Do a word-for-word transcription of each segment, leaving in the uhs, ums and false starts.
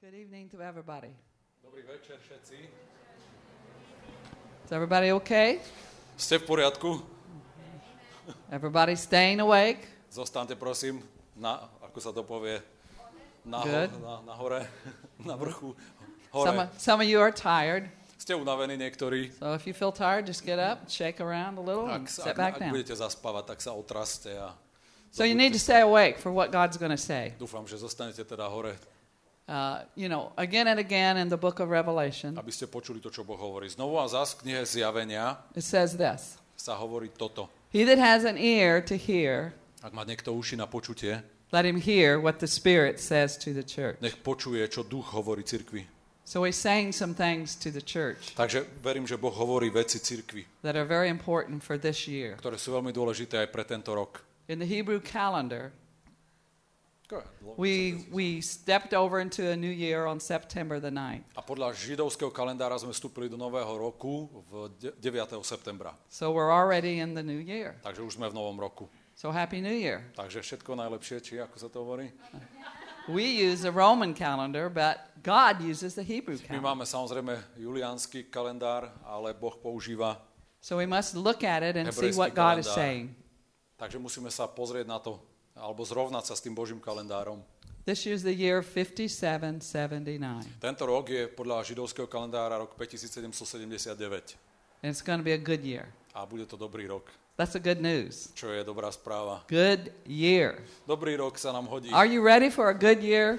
Good evening to everybody. Dobrý večer všetci. Is everybody okay? Ste v poriadku? Everybody staying awake? Zostaňte prosím, na, ako sa to povie, na, Good. ho, na, na hore, na vrchu, Some, hore. some of you are tired. Ste unavení niektorí. So if you feel tired, just get up, shake around a little, and Ak, sit ak, back ak down. budete zaspávať, tak sa otraste a So you need to stay awake for what God's going to say. dúfam, že zostanete teda hore, Uh, you know, again and again in the book of Revelation, aby ste počuli to, čo Boh hovorí. Znovu a zas v knihe Zjavenia it says this. sa hovorí toto. He that has an ear to hear, Ak má niekto uši na počutie, let him hear what the Spirit says to the church. nech počuje, čo duch hovorí cirkvi. So he's saying some things to the church Takže verím, že Boh hovorí veci cirkvi, that are very important for this year. ktoré sú veľmi dôležité aj pre tento rok. In the Hebrew calendar, we we stepped over into a new year on September the ninth. A podľa židovského kalendára sme vstúpili do nového roku v deviateho septembra. So we're already in the new year. Takže už sme v novom roku. So Happy New Year. Takže všetko najlepšie, či ako sa to hovorí? We use a Roman calendar, but God uses the Hebrew My calendar. máme samozrejme juliánsky kalendár, ale Boh používa. So we must look at it and see Hebrejský what God is kalendár. saying. Takže musíme sa pozrieť na to, alebo zrovnať sa s tým Božím kalendárom. This year's the year fifty-seven seventy-nine. Tento rok je podľa židovského kalendára rok päťtisícsedemstosedemdesiatdeväť. And it's going to be a good year. A bude to dobrý rok, That's a good news. čo je dobrá správa. Good year. Dobrý rok sa nám hodí. Are you ready for a good year?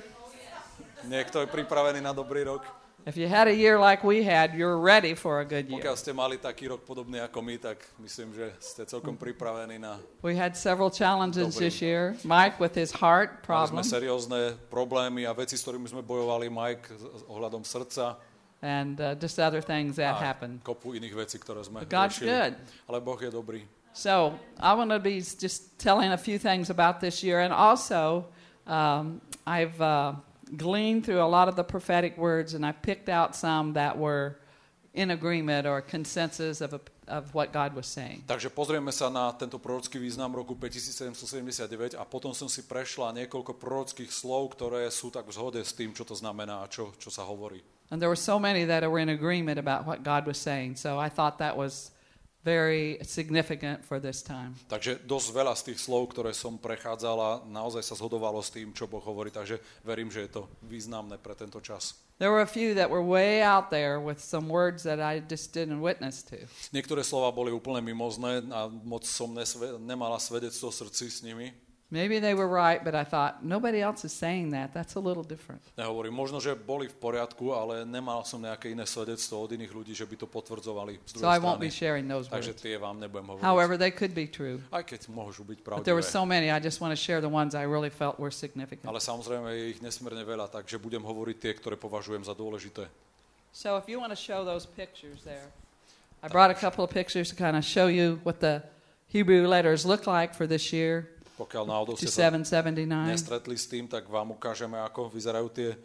Niekto je pripravený na dobrý rok? If you had a year like we had, you're ready for a good year. Pokiaľ ste mali taký rok podobný ako my, tak myslím, že ste celkom pripravení na... We had several challenges Dobrý. this year. Mike with his heart Mali sme problem seriózne problémy a veci, s ktorými sme bojovali. Mike s ohľadom srdca and uh, just other things that a happened. kopu iných vecí, ktoré sme But God's riešili. good. Ale Boh je dobrý. So I want to be just telling a few things about this year, and also um, I've uh, gleaned through a lot of the prophetic words, and I picked out some that were in agreement or consensus of a, of what God was saying. Takže pozrieme sa na tento prorocký význam roku päťtisícsedemstosedemdesiatdeväť a potom som si prešla niekoľko prorockých slov, ktoré sú tak v zhode s tým, čo to znamená a čo, čo sa hovorí. And there were so many that were in agreement about what God was saying, so I thought that was very significant for this time. Takže dosť veľa z tých slov, ktoré som prechádzala, naozaj sa zhodovalo s tým, čo Boh hovorí. Takže verím, že je to významné pre tento čas. There were a few that were way out there with some words that I just didn't witness to. Niektoré slova boli úplne mimozné a moc som nesve- nemala svedectvo v srdci s nimi. Maybe they were right, but I thought, nobody else is saying that. That's a little different. Nehovorím, možno, že boli v poriadku, ale nemal som nejaké iné svedectvo od iných ľudí, že by to potvrdzovali z So I druhej won't be strany. sharing those Takže words. tie vám nebudem hovoriť. However, they could be true. Aj keď môžu byť But there were pravdivé. so many, I just want to share the ones I really felt were significant. Ale samozrejme je ich nesmierne veľa, takže budem hovoriť tie, ktoré považujem za dôležité. So if you want to show those pictures there, I brought a couple of pictures to kind of show you what the Hebrew letters look like for this year. Pokiaľ náhodou ste sa fifty-seven seventy-nine. nestretli s tým, tak vám ukážeme, ako vyzerajú tie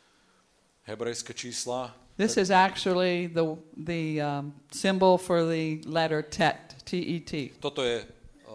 hebrejské čísla. This is actually the the um, symbol for the letter tet, T E T. Toto je uh,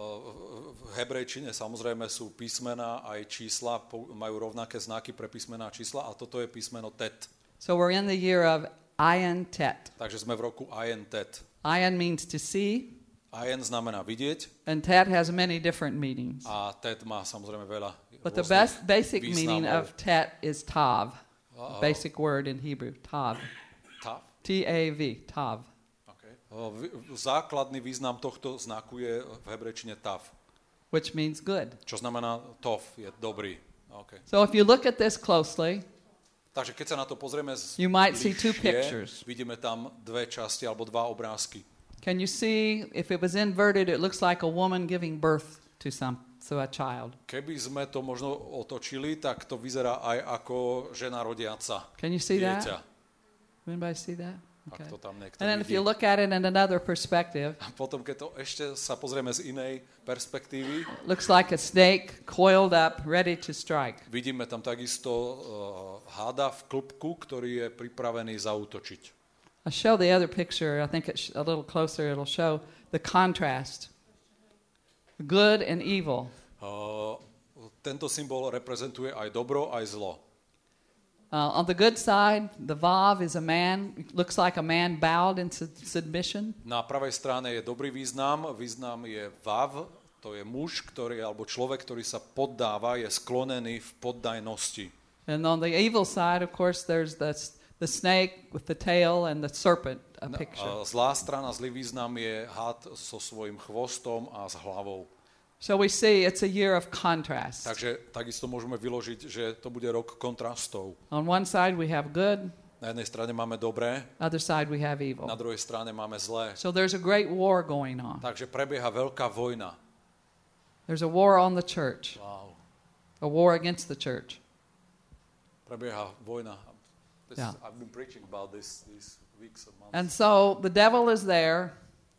v hebrejčine, samozrejme sú písmená aj čísla, po- majú rovnaké znaky pre písmená čísla a toto je písmeno tet. So we're in the year of Ayin Tet. Takže sme v roku ajen tet. Ayin means to see, Ajen znamená vidieť and Tet has many different meanings. a tet má samozrejme veľa But the rôznych best basic meaning významov. of Tet is Tav. Uh-oh. Basic word in Hebrew, Tav. Tav? T A V, Tav. Okay. O, v- Základný význam tohto znaku je v hebrejčine tav, Which means good. čo znamená tov, je dobrý. Okay. So if you look at this closely, Takže keď sa na to pozrieme z You might see two bližšie, pictures. vidíme tam dve časti alebo dva obrázky. can you see if it was inverted, it looks like a woman giving birth to some to a child. Keby sme to možno otočili, tak to vyzerá aj ako žena rodiaca Can you see dieťa. that? Anybody see that? Ak Okay. to tam niekto And then if vidí. you look at it in another perspective, A potom, keď to ešte sa pozrieme z inej perspektívy, looks like a snake coiled up, ready to strike. vidíme tam takisto uh, háda v klbku, ktorý je pripravený zaútočiť. I'll show the other picture. I think it's a little closer. It'll show the contrast. Good and evil. Uh, tento symbol reprezentuje aj dobro, aj zlo. Uh, on the good side, the vav is a man, looks like a man bowed in su- submission. Na pravej strane je dobrý význam, význam je vav, to je muž, ktorý, alebo človek, ktorý sa poddáva, je sklonený v poddajnosti. And on the evil side, of course, there's the, the snake with the tail and the serpent a picture. A zlá strana, zlý význam je had so svojím chvostom a s hlavou. So we see it's a year of contrast. Takže takisto môžeme vyložiť, že to bude rok kontrastov. On one side we have good, Na jednej strane máme dobré, other side we have evil. na druhej strane máme zlé. So there's a great war going on. Takže prebieha veľká vojna. There's a war on the church, Wow. a war against the church. Prebieha vojna. This, Yeah. I've been preaching about this these weeks and months. And so the devil is there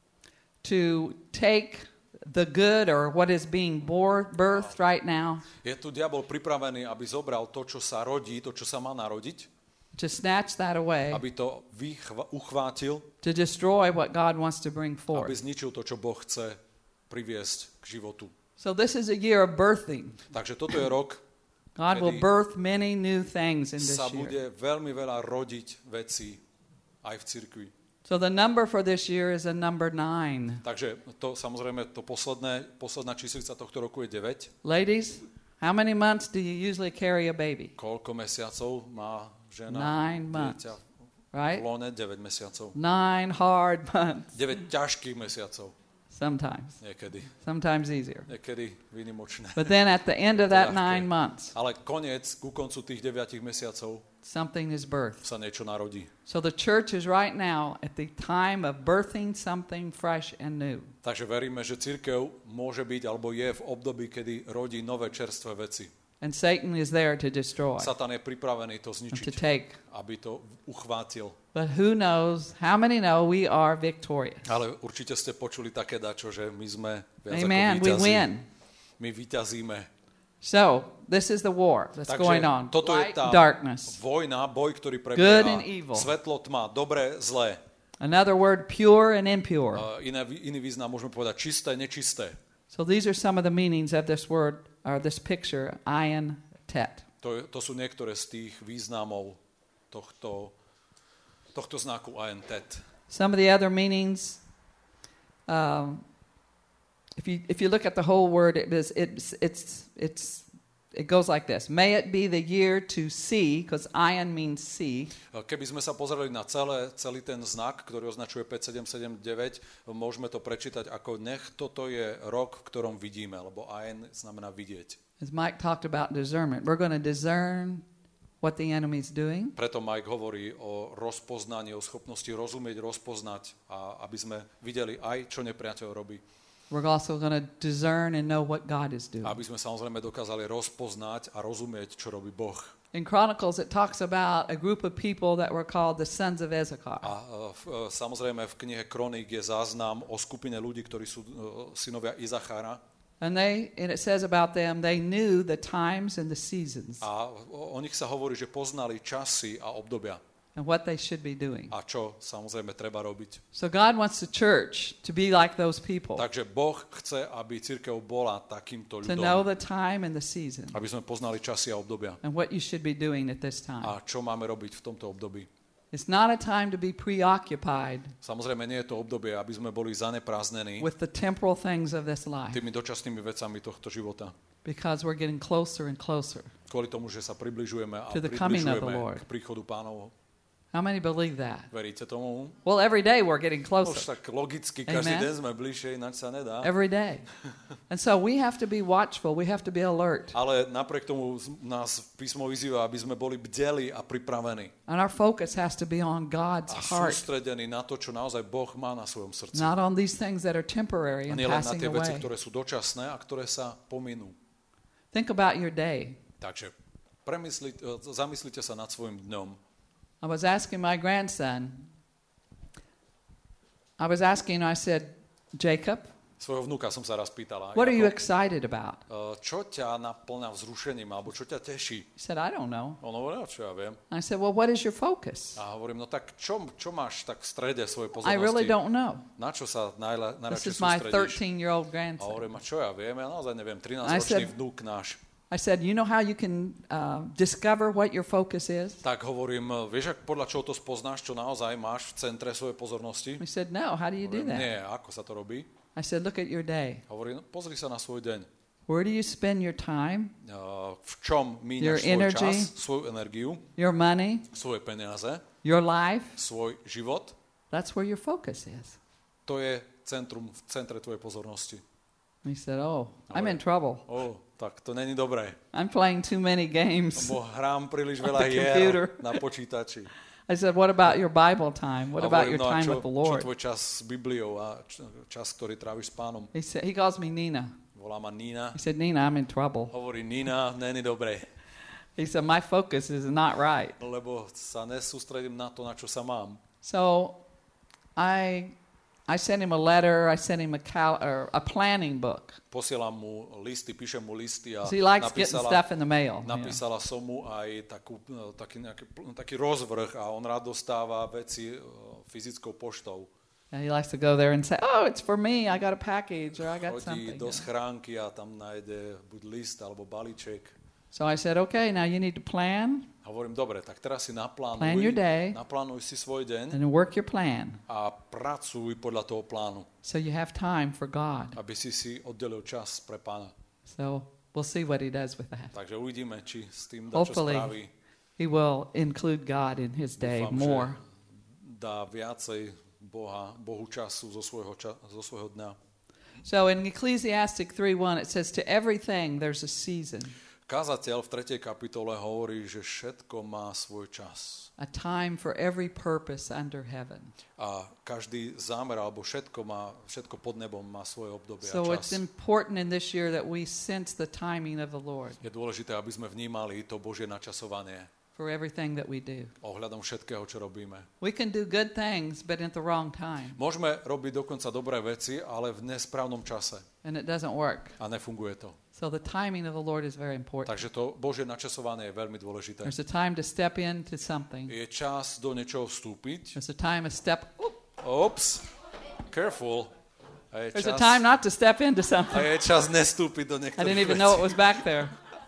to take the good or what is being bor- birthed right now, Je tu diabol pripravený, aby zobral to, čo sa rodí, to, čo sa má narodiť, to snatch that away, aby to vychva- uchvátil, to destroy what God wants to bring aby forth. zničil to, čo Boh chce priviesť k životu. So this is a year of birthing. Takže toto je rok, God will Kedy birth many new things in this sa year. bude veľmi veľa rodiť veci aj v cirkvi. So the number for this year is a number nine. Takže to samozrejme, to posledné, posledná číslica tohto roku je deväť. Ladies, how many months do you usually carry a baby? Koľko mesiacov má žena? Nine months, dieťa v right? lone? deväť mesiacov. Nine hard months. deväť ťažkých mesiacov. Sometimes. Niekedy. Sometimes easier. Niekedy výnimočné. But then at the end of that Ľahké. nine months, Ale koniec, ku koncu tých deviatich mesiacov something is birthed. sa niečo narodí. So the church is right now at the time of birthing something fresh and new. Takže veríme, že cirkev môže byť alebo je v období, kedy rodí nové čerstvé veci. And Satan is there to destroy, Satan je pripravený to and to zničiť, take. aby to uchvátil. But who knows, how many know we are victorious? Ale určite ste počuli také dačo, že my sme viac Amen, ako we víťazí. win. My vyťazíme. So, this is the war that's Takže going on. toto je Light, tá darkness. vojna, boj, ktorý Good prebieha. and evil. Svetlo, tma, dobré, zlé. Another word, pure and impure. Uh, iné, iný význam môžeme povedať čisté, nečisté. So these are some of the meanings of this word, or this picture, ayin tet. To, je- to sú niektoré z tých významov tohto, tohto znaku A N T E T. Some of the other meanings, um, if you if you look at the whole word, it is it's it's it's it goes like this: May it be the year to see, because ayin means see. Keby sme sa pozreli na celé, celý ten znak, ktorý označuje päť sedem sedem deväť, môžeme to prečítať ako nech toto je rok, v ktorom vidíme, lebo A N znamená vidieť. As Mike talked about discernment, we're going to discern what the enemy's doing. Preto Mike hovorí o rozpoznaní, o schopnosti rozumieť, rozpoznať, a aby sme videli aj, čo nepriateľ robí. We're also going to discern and know what God is doing. Aby sme samozrejme dokázali rozpoznať a rozumieť, čo robí Boh. In Chronicles, it talks about a group of people that were called the sons of Issachar. A e, v, e, samozrejme v knihe Kroník je záznam o skupine ľudí, ktorí sú e, synovia Izachara. And they, and it says about them, they knew the times and the seasons A o, o nich sa hovorí, že poznali časy a obdobia. and what they should be doing. A čo samozrejme treba robiť. So God wants the church to be like those people, Takže Boh chce, aby cirkev bola takýmto to know ľudom. the time and the season Aby sme poznali časy a obdobia. and what you should be doing at this time. A čo máme robiť v tomto období. It's not a time to be preoccupied Samozrejme, nie je to obdobie, aby sme boli zanepráznení with the temporal things of this life, tými dočasnými vecami tohto života. because we're getting closer and closer. Kvôli tomu, že sa približujeme a To the coming of the približujeme Lord. k príchodu Pánovho. How many believe that? Veríte tomu? Well, every day we're getting Už closer. tak logicky, každý Amen. deň sme bližšie, ináč sa nedá. Every day. And so we have to be watchful. We have to be alert. Ale napriek tomu z- nás písmo vyzýva, aby sme boli bdeli a pripravení. And our focus has to be on God's A heart, sústredení na to, čo naozaj Boh má na svojom srdci. not on these things that are temporary A and nie len na passing tie veci, away. ktoré sú dočasné a ktoré sa pominú. Think about your day. Takže premyslite, zamyslite sa nad svojim dňom. I was asking my grandson, I was asking, I said, Jacob, Svojho vnúka som sa raz pýtala, what are you Jakob, excited about? eh, čo ťa naplňa vzrušením, alebo čo ťa teší? He said, I don't know. On hovoril, čo ja viem. I said, well, what is your focus? A hovorím, no tak čo, čo máš tak v strede svojej I really pozornosti? don't know. Na čo sa najla, This najradšej is my sústredíš? thirteen-year-old A grandson. hovorím, a čo ja viem? Ja naozaj neviem, I trinásťročný said- vnúk náš. I said, you know how you can uh, discover what your focus is? Tak hovorím, vieš, ak podľa čoho to spoznáš, čo naozaj máš v centre svojej pozornosti? He said, no, how do you do Hovorím, that? nie, ako sa to robí? I said, look at your day. Hovorím, no, pozri sa na svoj deň. Where do you spend your time, Uh, v čom Your míňaš svoj energy. čas, svoju energiu, your money, svoje peniaze, your life? svoj život? That's where your focus is. To je centrum, v centre tvojej pozornosti. He said, oh, I'm in trouble. Ó, tak to není dobré. I'm playing too many games. Lebo hrám príliš On veľa the hier computer. na počítači. I said, what about your Bible time? What A about hovorím, your no a time čo, with the čo Lord? tvoj čas s Bibliou a č- čas, ktorý tráviš s pánom? He said, he calls me Nina. Volá ma Nina. He said, Nina, I'm in trouble. Hovorí, Nina, není dobré, He said, my focus is not right. lebo sa nesústredím na to, na čo sa mám. So I I sent him a letter. I sent him a cal- or a planning book. Posielam mu listy, píšem mu listy a So he likes getting napísala, stuff in the mail. you know. napísala som mu aj takú, no, taký, nejaký, pl- taký rozvrh a on rád dostáva veci uh, fyzickou poštou. And he likes to go there and say, oh, it's for me. I got a package or I got Chodí something. do you know. schránky a tam nájde buď list alebo balíček. So I said, okay, now you need to plan Hovorím, dobre, tak teraz si Plan naplánuj, your day. naplánuj si svoj deň and work your plan a pracuj podľa toho plánu, so you have time for God. aby si si oddelil čas pre pána. So we'll see what he does with that. Takže uvidíme, či s tým dá čo Hopefully spraví. he will include God in his day Dúfam, more. že dá viacej Boha, Bohu času zo svojho, ča, zo svojho dňa. So in Ecclesiastic three one, it says, to everything there's a season, Kázateľ v tretej kapitole hovorí, že všetko má svoj čas. a time for every purpose under heaven. A každý zámer, alebo všetko, má, všetko pod nebom má svoje obdobie a So it's čas. important in this year that we sense the timing of the Lord Je dôležité, aby sme vnímali to Božie načasovanie for everything that we do. ohľadom všetkého, čo robíme. We can do good things, but at the wrong time, Môžeme robiť dokonca dobré veci, ale v nesprávnom čase. and it doesn't work. A nefunguje to. So the timing of the Lord is very important. Takže to Božie načasovanie je veľmi dôležité. There's a time to step into something. Je čas do niečoho vstúpiť. There's a time to step. Oop. Ops, careful. A je There's a čas, time not to step into a something. je čas nestúpiť do I niektorých didn't even vecí. know it was back there.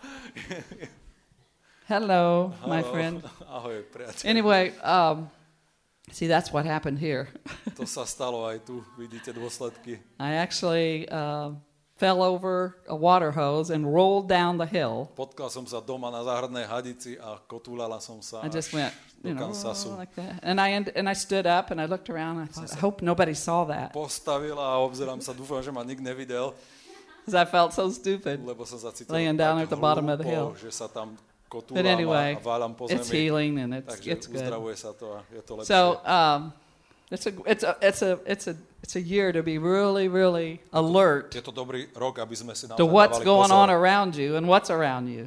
Hello, my Ahoj. friend. Ahoj, priateľ. Anyway, um, see, that's what happened here. To sa stalo aj tu, vidíte dôsledky. I actually uh, fell over a water hose and rolled down the hill. Potkal som sa doma na záhradnej hadici a kotúľala som sa I just až went, do you know, Kansasu. like that. And I end, and I stood up and I looked around. And I thought, I hope nobody saw that, Postavila a obzerám sa, dúfam, že ma nik nevidel, because I felt so stupid. lebo som sa cítil Laying down tak at the bottom of the hlúpo, hill. že sa tam But kotúľam anyway, a váľam po it's zemi. healing and it's Takže it's good. uzdravuje sa to a je to lepšie. So um, it's a it's a it's a it's a it's a year to be really really alert Je to dobrý rok, aby sme si naozaj to what's dávali going on pozor around you and what's around you.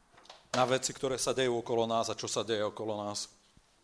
na veci, ktoré sa dejú okolo nás a čo sa deje okolo nás.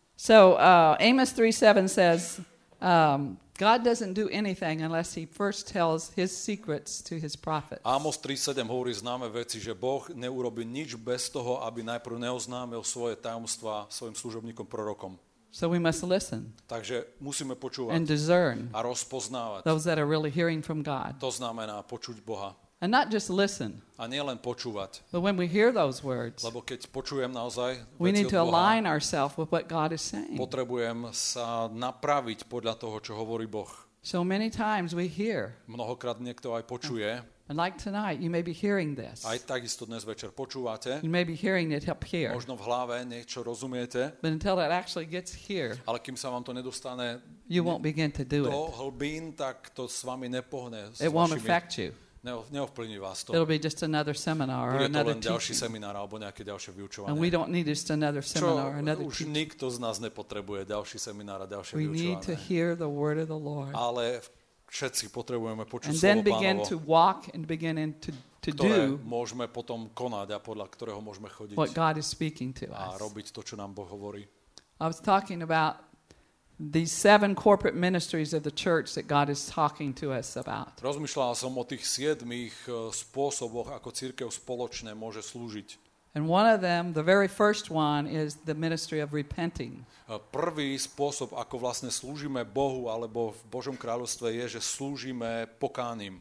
So uh, Amos three seven says, um, God doesn't do anything unless he first tells his secrets to his prophets. Ámos tri sedem hovorí známe veci, že Boh neurobi nič bez toho, aby najprv neoznámil svoje tajomstvá svojim služobníkom prorokom. So we must listen Takže musíme and počúvať discern a rozpoznávať. those that are really hearing from God. To znamená počuť Boha. And not just listen, A nielen počúvať, but when we hear those words, lebo keď počujem naozaj we veci need to od Boha, align ourselves with what God is saying. potrebujem sa napraviť podľa toho, čo hovorí Boh. So many times we hear, Mnohokrát niekto aj počuje, and like tonight, you may be hearing this. aj takisto dnes večer počúvate, You may be hearing it up here. možno v hlave niečo rozumiete, But until it actually gets here, ale kým sa vám to nedostane you won't begin to do do it. hlbín, tak to s vami nepohne. S It won't vašimi, affect you. neo- neovplyvní vás to. It'll be just another seminar or Bude to another len ďalší teaching. seminár alebo nejaké ďalšie vyučovanie. And we don't need just another Čo seminar or another už teaching. nikto z nás nepotrebuje ďalší seminár a ďalšie We need to vyučovanie. hear the word of the Lord. Ale všetci potrebujeme počuť And then slovo begin Pánovo, to walk and begin in to, to ktoré do môžeme potom konať a podľa ktorého môžeme chodiť what God is speaking to a us. robiť to, čo nám Boh hovorí. I was talking about these seven corporate ministries of the church that God is talking to us about. Rozmýšľal som o tých siedmých e, spôsoboch, ako cirkev spoločne môže slúžiť. And one of them, the very first one, is the ministry of repenting. E, Prvý spôsob, ako vlastne slúžime Bohu alebo v Božom kráľovstve je, že slúžime pokáním.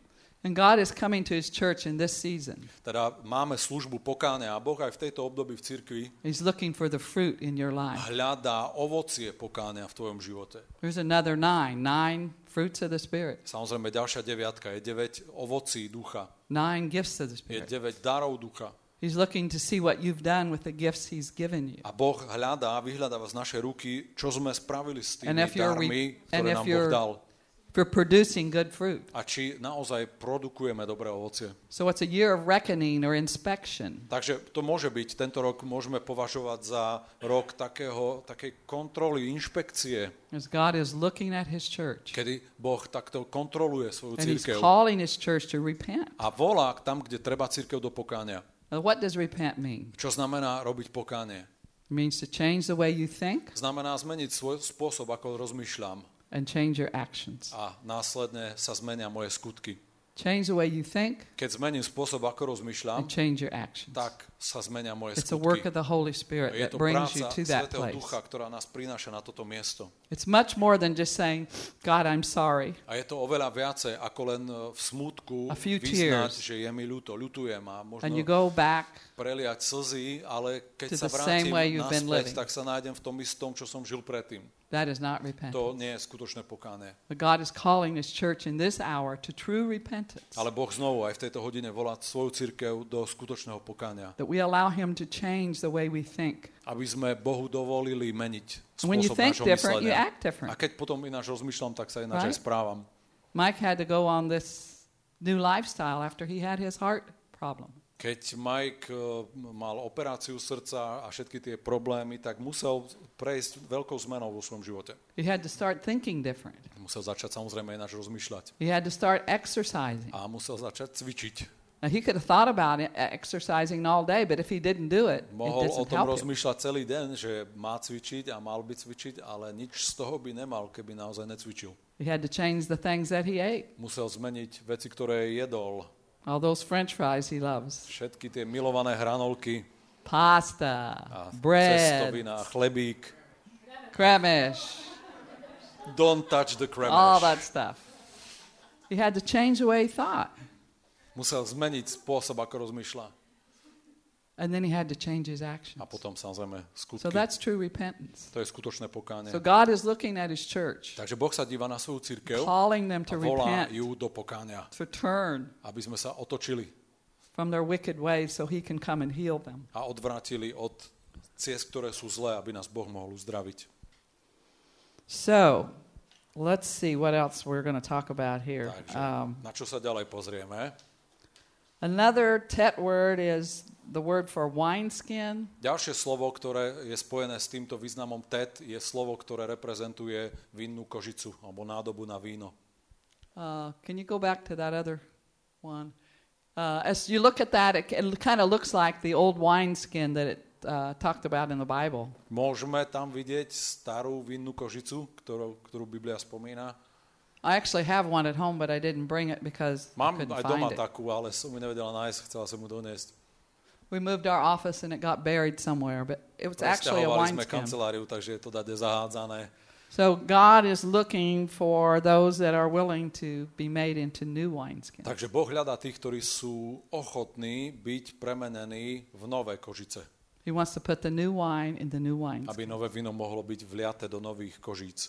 And God is coming to his church in this season. Teda máme službu pokánia a Boh aj v tejto období v cirkvi He's looking for the fruit in your life. hľadá ovocie pokánia v tvojom živote. There's another nine, nine fruits of the Spirit, Samozrejme, ďalšia deviatka je deväť ovocí ducha. nine gifts of the Je Spirit. deväť darov ducha. He's looking to see what you've done with the gifts he's given you. A Boh hľadá, vyhľadáva z našej ruky, čo sme spravili s tými And if you're darmi, re- and ktoré if nám Boh you're- dal. For producing good fruit. A či naozaj produkujeme dobré ovocie. So it's a year of reckoning or inspection. Takže to môže byť, tento rok môžeme považovať za rok takého, takej kontroly, inšpekcie, As God is looking at his church. kedy Boh takto kontroluje svoju And he's cirkev calling his church to repent. a volá tam, kde treba cirkev do pokánia. Now, what does repent mean? Čo znamená robiť pokánie? It means to change the way you think Znamená zmeniť svoj spôsob, ako rozmýšľam and change your actions. a následne sa zmenia moje skutky. Change the way you think Keď zmením spôsob, ako rozmýšľam, and change your actions. tak sa zmenia moje It's a work skutky. of the Holy Spirit Je that to brings you práca to that Svätého place. Ducha, ktorá nás prináša na toto miesto. It's much more than just saying, God, I'm sorry. A je to oveľa viacej, ako len v smútku A few vyznať, tears. že je mi ľúto, ľutujem a možno And you go back preliať slzy, ale keď to sa the same vrátim way you've been naspäť, living. tak sa nájdem v tom istom, čo som žil predtým. That is not repentance. To nie je skutočné pokánie. But God is calling his church in this hour to true repentance. Ale Boh znovu aj v tejto hodine volá svoju cirkev do skutočného pokánia. That we allow him to change the way we think. Aby sme Bohu dovolili meniť And when you spôsob think nášho different, you myslenia. act different. A keď potom ináč rozmýšľam, tak sa ináč Right? aj správam. Mike had to go on this new lifestyle after he had his heart problem. Keď Mike uh, mal operáciu srdca a všetky tie problémy, tak musel prejsť veľkou zmenou vo svojom živote. He had to start thinking different. Musel začať samozrejme ináč rozmýšľať. He had to start exercising. A musel začať cvičiť. Now, he could have thought about it, exercising all day, but if he didn't do it, it Mohol o doesn't tom help him. rozmýšľať celý deň, že má cvičiť a mal by cvičiť, ale nič z toho by nemal, keby naozaj necvičil. He had to change the things that he ate. Musel zmeniť veci, ktoré jedol. All those french fries he loves. Všetky tie milované hranolky Pasta, a bread, cestovina, chlebík. cremish, Don't touch the all cremish. that stuff. He had to change the way he thought. Musel zmeniť spôsob, ako rozmýšľa. And then he had to change his A actions. potom samozrejme skutky. So that's true repentance. To je skutočné pokánie. So God is looking at his church, Takže Boh sa díva na svoju cirkev calling them a to volá repent, ju do pokánia, to turn aby sme sa otočili from their wicked ways so he can come and heal them. a odvrátili od ciest, ktoré sú zlé, aby nás Boh mohol uzdraviť. So, let's see what else we're going to talk about here. Takže Um, na čo sa ďalej pozrieme? another tet word is the word for wineskin. Ďalšie slovo, ktoré je spojené s týmto významom tet, je slovo, ktoré reprezentuje vinnú kožicu alebo nádobu na víno. Uh, can you go back to that other one? Uh, as you look at that, it, it kind of looks like the old wineskin that it uh, talked about in the Bible. Môžeme tam vidieť starú vinnú kožicu, ktorú, ktorú Biblia spomína. I actually have one at home, but I didn't bring it because I Mám couldn't aj doma find it. takú, ale som ju nevedela nájsť, chcela som ju doniesť. We moved our office and it got buried somewhere, but it was actually a Presťahovali sme wineskin. kanceláriu, takže je to dade zahádzané. So God is looking for those that are willing to be made into new wineskins. Takže Boh hľadá tých, ktorí sú ochotní byť premenení v nové kožice. He wants to put the new wine in the new wineskin. Aby nové víno mohlo byť vliaté do nových kožíc.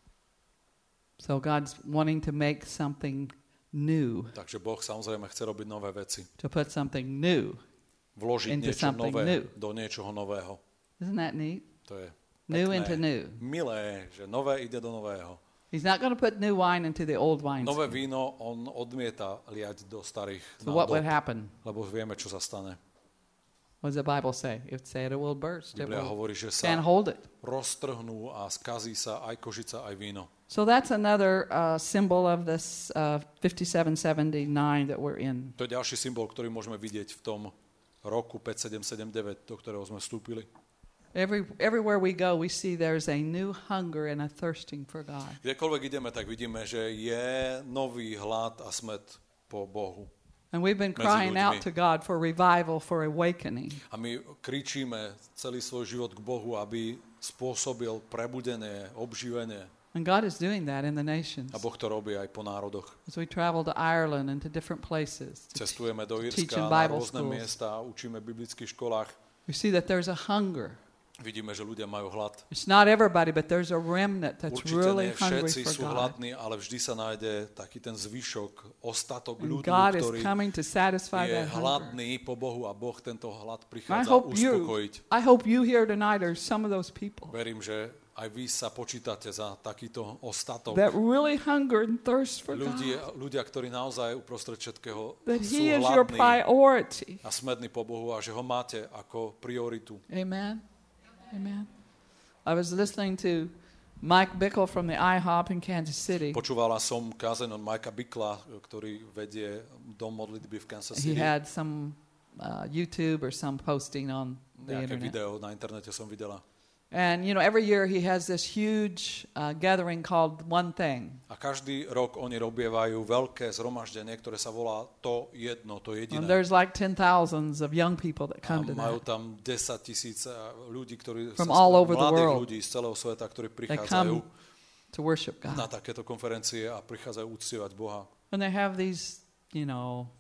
So God's wanting to make something new, Takže Boh samozrejme chce robiť nové veci. to put something new. Vložiť Into niečo something nové new. do niečoho nového. Isn't that neat? To je New pekné, into new. milé, že nové ide do nového. He's not going to put new wine into the old Nové wineskin. víno on odmieta liať do starých So what would nádob, happen? lebo vieme, čo sa stane. What does the Bible say? It said it will burst. It Biblia will, hovorí, že sa can't hold it. roztrhnú a skazí sa aj kožica, aj víno. So that's another uh, symbol of this uh, fifty-seven seventy-nine that we're in. To je ďalší symbol, ktorý môžeme vidieť v tom roku päťdesiatsedem sedemdesiatdeväť, do ktorého sme vstúpili. Every, everywhere we go, we see there's a new hunger and a thirsting for God. Kdekoľvek ideme, tak vidíme, že je nový hlad a smäd po Bohu. And we've been Medzi crying ľuďmi. out to God for revival, for awakening. A my kričíme celý svoj život k Bohu, aby spôsobil prebudenie, obživenie. And God is doing that in the nations. A Boh to robí aj po národoch. As we travel to Ireland and to different places. To Cestujeme do teach Írska in na Bible rôzne schools. miesta, učíme v biblických školách. We see that there's a hunger. Vidíme, že ľudia majú hlad. It's not everybody, but there's a remnant that's Určite really nie hungry všetci for sú God. hladní, ale vždy sa nájde taký ten zvyšok, ostatok And ľudu, God is ktorý coming to satisfy je that hunger. hladný po Bohu a Boh tento hlad I prichádza hope you, uspokojiť. I hope you here tonight are some of those people Verím, že aj vy sa počítate za takýto ostatok. that really hunger and thirst for Ľudia, God. ľudia, ktorí naozaj uprostred všetkého That sú He is your hladní priority. a smední po Bohu a že ho máte ako prioritu. Amen. Amen. I was listening to Mike Bickle from the IHOP in Kansas City. Počúvala som kázeň od Mikea Bickla, ktorý vedie dom modlitby v Kansas He City. had some uh, YouTube or some posting on the Nejaké internet. video na internete som videla. And, you know, every year he has this huge uh, gathering called One Thing. A každý rok oni robievajú veľké zhromaždenie, ktoré sa volá To jedno, to And jediné. there's like ten thousands of young people that A come to majú that. tam desať tisíc ľudí, ktorí From sa, all over the mladých world. ľudí z celého sveta, ktorí They prichádzajú come to worship na God. takéto konferencie a prichádzajú uctievať Boha. And they have these, you know,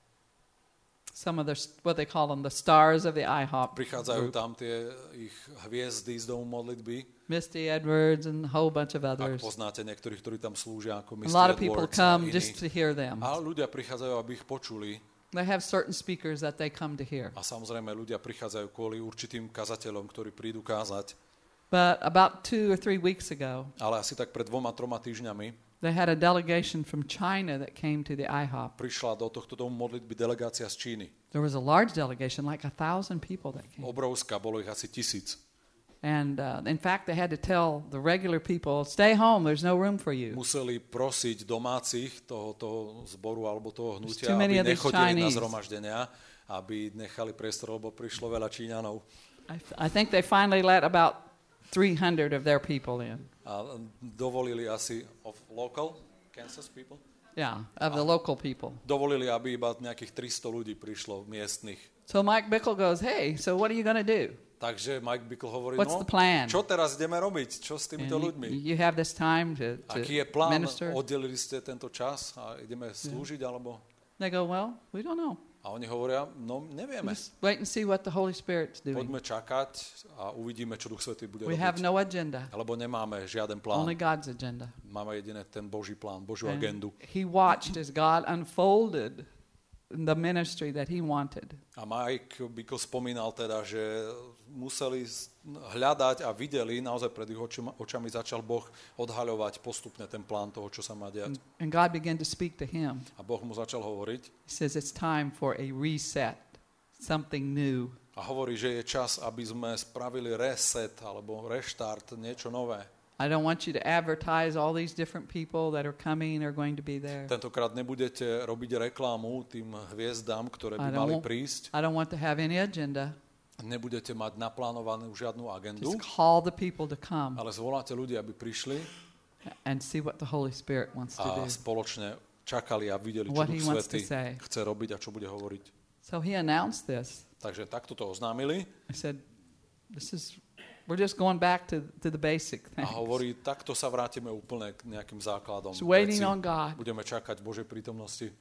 some of the, what they call them, the stars of the IHOP Prichádzajú group. tam tie ich hviezdy z domu modlitby. Misty Edwards and a whole bunch of Ak others. poznáte niektorých, ktorí tam slúžia ako A Misty lot of people Edwards a come just iní. to hear them. A ľudia prichádzajú, aby ich počuli. They have certain speakers that they come to hear. A samozrejme ľudia prichádzajú kvôli určitým kazateľom, ktorí prídu kázať. But about two or three weeks ago, Ale asi tak pred dvoma, troma týždňami they had a delegation from China that came to the IHOP. prišla do tohto domu modlitby delegácia z Číny. There was a large delegation, like a thousand people that came. Obrovská, bolo ich asi tisíc. And uh, in fact, they had to tell the regular people, stay home, there's no room for you. Museli prosiť domácich toho, toho zboru alebo toho hnutia, too many aby of these nechodili na Chinese. zhromaždenia, aby nechali priestor, lebo prišlo veľa Číňanov. I, th- I think they finally let about three hundred of their people in. A dovolili asi of local Kansas people? Yeah, of the local people. Dovolili, aby iba nejakých tristo ľudí prišlo miestnych. So Mike Bickle goes, hey, so what are you going to do? Takže Mike Bickle hovorí, What's no, the plan? čo teraz ideme robiť? Čo s And týmito you, ľuďmi? you have this time to, to Aký je plán? minister? Oddelili ste tento čas a ideme slúžiť, alebo... They go, well, we don't know. A oni hovoria, no nevieme. Just wait and see what the Holy Spirit's doing. Poďme čakať a uvidíme, čo Duch Svätý bude We robiť. have no agenda, Alebo nemáme žiaden plán. only God's agenda. Máme jediné ten Boží plán, Božiu And agendu. he watched as God unfolded the ministry that he wanted. A Mike Bickle spomínal teda, že museli hľadať a videli, naozaj pred ich očima, očami začal Boh odhaľovať postupne ten plán toho, čo sa má diať. And God began to speak to him. A Boh mu začal hovoriť He says, it's time for a reset, something new. a hovorí, že je čas, aby sme spravili reset alebo reštart, niečo nové. I don't want you to advertise all these different people that are coming or going to be there. Tentokrát nebudete robiť reklamu tým hviezdám, ktoré by I don't mali want- prísť. I don't want to have any agenda. Nebudete mať naplánovanú žiadnu agendu, Just call the people to come ale zvoláte ľudí, aby prišli and see what the Holy Spirit wants to a do. spoločne čakali a videli, čo What he Duch wants to Svätý say. chce robiť a čo bude hovoriť. So he announced this. Takže takto to oznámili I said, this is, we're just going back to, to the basic a things. hovorí, takto sa vrátime úplne k nejakým základom Just waiting veci. on God, Budeme čakať v Božej prítomnosti,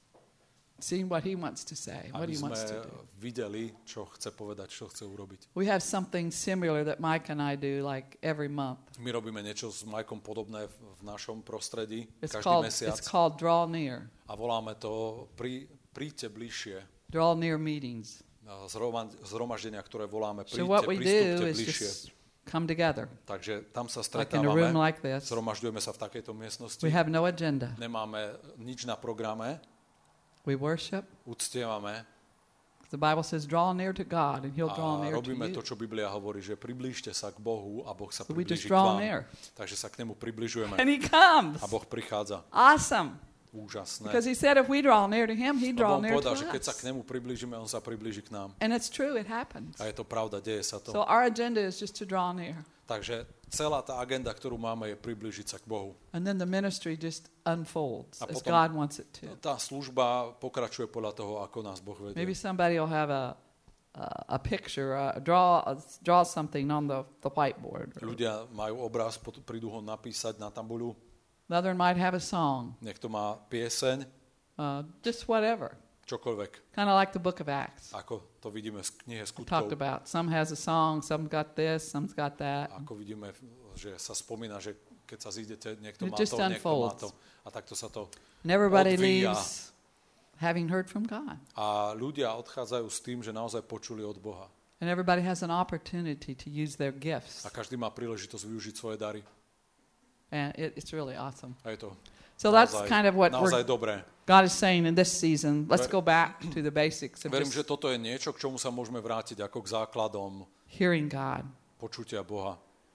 seeing what he wants to say, what aby he sme wants to do. videli, čo chce povedať, čo chce urobiť. We have something similar that Mike and I do like every month. My robíme niečo s Majkom podobné v, v našom prostredí It's každý called, mesiac it's called Draw Near. a voláme to pri, príďte bližšie. Draw Near meetings. Zroma- Zhromaždenia, ktoré voláme So príďte, what we do pristúpte is bližšie. just come together, Takže tam sa like in a room stretávame, like this. zhromažďujeme sa v takejto miestnosti, We have no agenda. nemáme nič na programe, We worship. uctievame The Bible says, draw near to God and he'll draw a near to robíme to, you. čo Biblia hovorí, že priblížte sa k Bohu a Boh sa So we just priblíži k draw vám. near. Takže sa k nemu približujeme And he comes. a Boh prichádza. Awesome. Úžasné. Because he said if we draw near to him, he Lebo draw on near to povedal, že keď sa us. k nemu priblížime, on sa priblíži k nám. And it's true, it happens. A je to pravda, deje sa to. So our agenda is just to draw near. Takže celá tá agenda, ktorú máme, je priblížiť sa k Bohu. And then the ministry just unfolds A as potom- God wants it to. Tá služba pokračuje podľa toho, ako nás Boh vedie. Maybe somebody will have a, a picture, uh, draw uh, draw something on the, the whiteboard. Ľudia majú obraz, pot- prídu ho napísať na tabuľu. The other might have a song. Niekto má pieseň, Uh, just whatever. čokoľvek. Kind of like the book of Acts. Ako to vidíme z knihe I talked skutkov. about. Some has a song, some got this, some's got that. Ako vidíme, že sa spomína, že keď sa zídete, niekto It má just to, niekto má unfolds. to. A takto sa to And everybody odvíja. leaves having heard from God. A ľudia odchádzajú s tým, že naozaj počuli od Boha. And everybody has an opportunity to use their gifts. A každý má príležitosť využiť svoje dary. And it, it's really awesome. A je to So that's naozaj, kind of what naozaj we're, dobré. God is saying in this season. Let's go back to the basics of Verím, že just toto je niečo, k čomu sa môžeme vrátiť ako k základom hearing God. počutia Boha.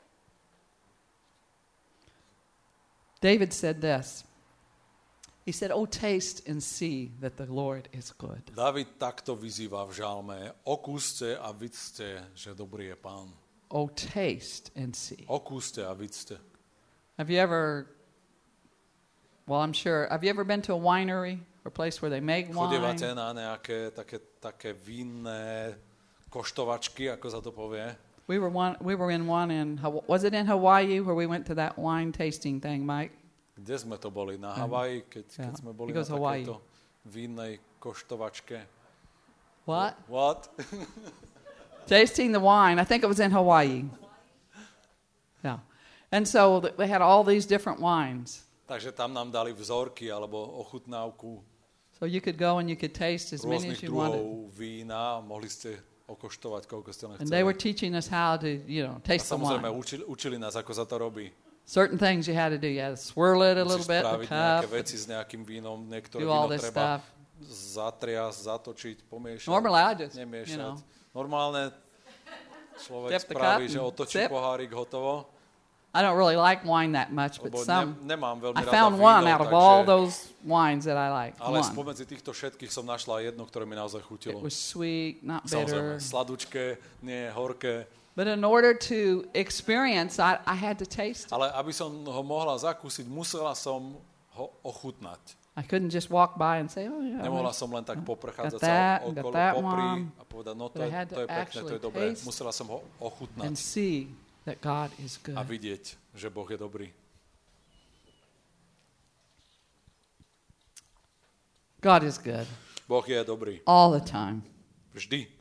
David said this. He said, "Oh, taste and see that the Lord is good." David takto vyzýva v žalme: okúste a vidzte, že dobrý je Pán. Oh, taste and see. Okúste a vidzte. Have you ever, well, I'm sure, have you ever been to a winery or a place where they make Chodievate wine? na nejaké také, také vínne koštovačky, ako sa to povie. We were one. We were in one in. Haw- Was it in Hawaii where we went to that wine tasting thing, Mike? Kde sme to boli? Na Havaji, keď, keď Yeah. sme boli He na goes Hawaii. takéto vínnej koštovačke. What? What? Tasting the wine. I think it was in Hawaii. Yeah. And so th- they had all these different wines. Takže tam nám dali vzorky alebo ochutnávku So you could go and you could taste as many rôznych as you wanted. druhov vína. Mohli ste okoštovať, koľko ste len And they were chceli. teaching us how to, you know, A taste the samozrejme, wine. učili, učili nás, ako sa to robí. Certain things you had to do. You had to swirl it a little Musíš bit, the spraviť nejaké cup, veci s nejakým vínom, niektoré do all víno this treba stuff. zatriasť, zatočiť, pomiešať, Normally I just, nemiešať. you know, Normálne človek Dip the spraví, cup že and otočí sip. pohárik, hotovo. I don't really like wine that much, but Lebo some, ne, nemám veľmi I rada found víno, one out of takže, all those wines that I like. ale One. spomedzi týchto všetkých som našla jedno, ktoré mi naozaj It chutilo. was sweet, not Samozrejme, bitter. sladučké, nie horké. But in order to experience, I, I had to taste it. Ale aby som ho mohla zakúsiť, musela som ho ochutnať. I couldn't just walk by and say, oh, yeah. Nemohla well, som len tak got poprechádzať that, sa got okolo that popri one. a povedať, no to But I je, had to to je pekné, to actually je dobré. taste Musela som ho ochutnať and see that God is good. a vidieť, že Boh je dobrý. God is good Boh je dobrý. all the time. Vždy.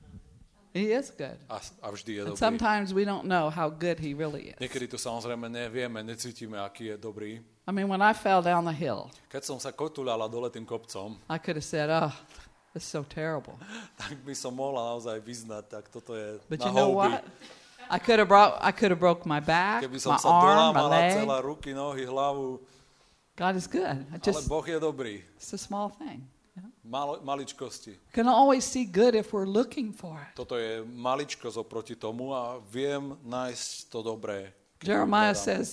He is good. A, a vždy je And dobrý. sometimes we don't know how good he really is. Niekedy to samozrejme nevieme, necítime, aký je dobrý. I mean, when I fell down the hill, Keď som sa kotuľala dole tým kopcom, I could have said, oh, this is so terrible. tak by som mohla naozaj vyznať, tak toto je But na you know houby. what? I could have brought, I could have broke my back, Keby som my sa arm, my dolámala leg. celá ruky, nohy, hlavu, God is good. I ale just, Boh je dobrý. it's a small thing. Malo, maličkosti. We can always see good if we're looking for it. Toto je maličkosť oproti tomu a viem nájsť to dobré. keď Jeremiah ho hľadám. says,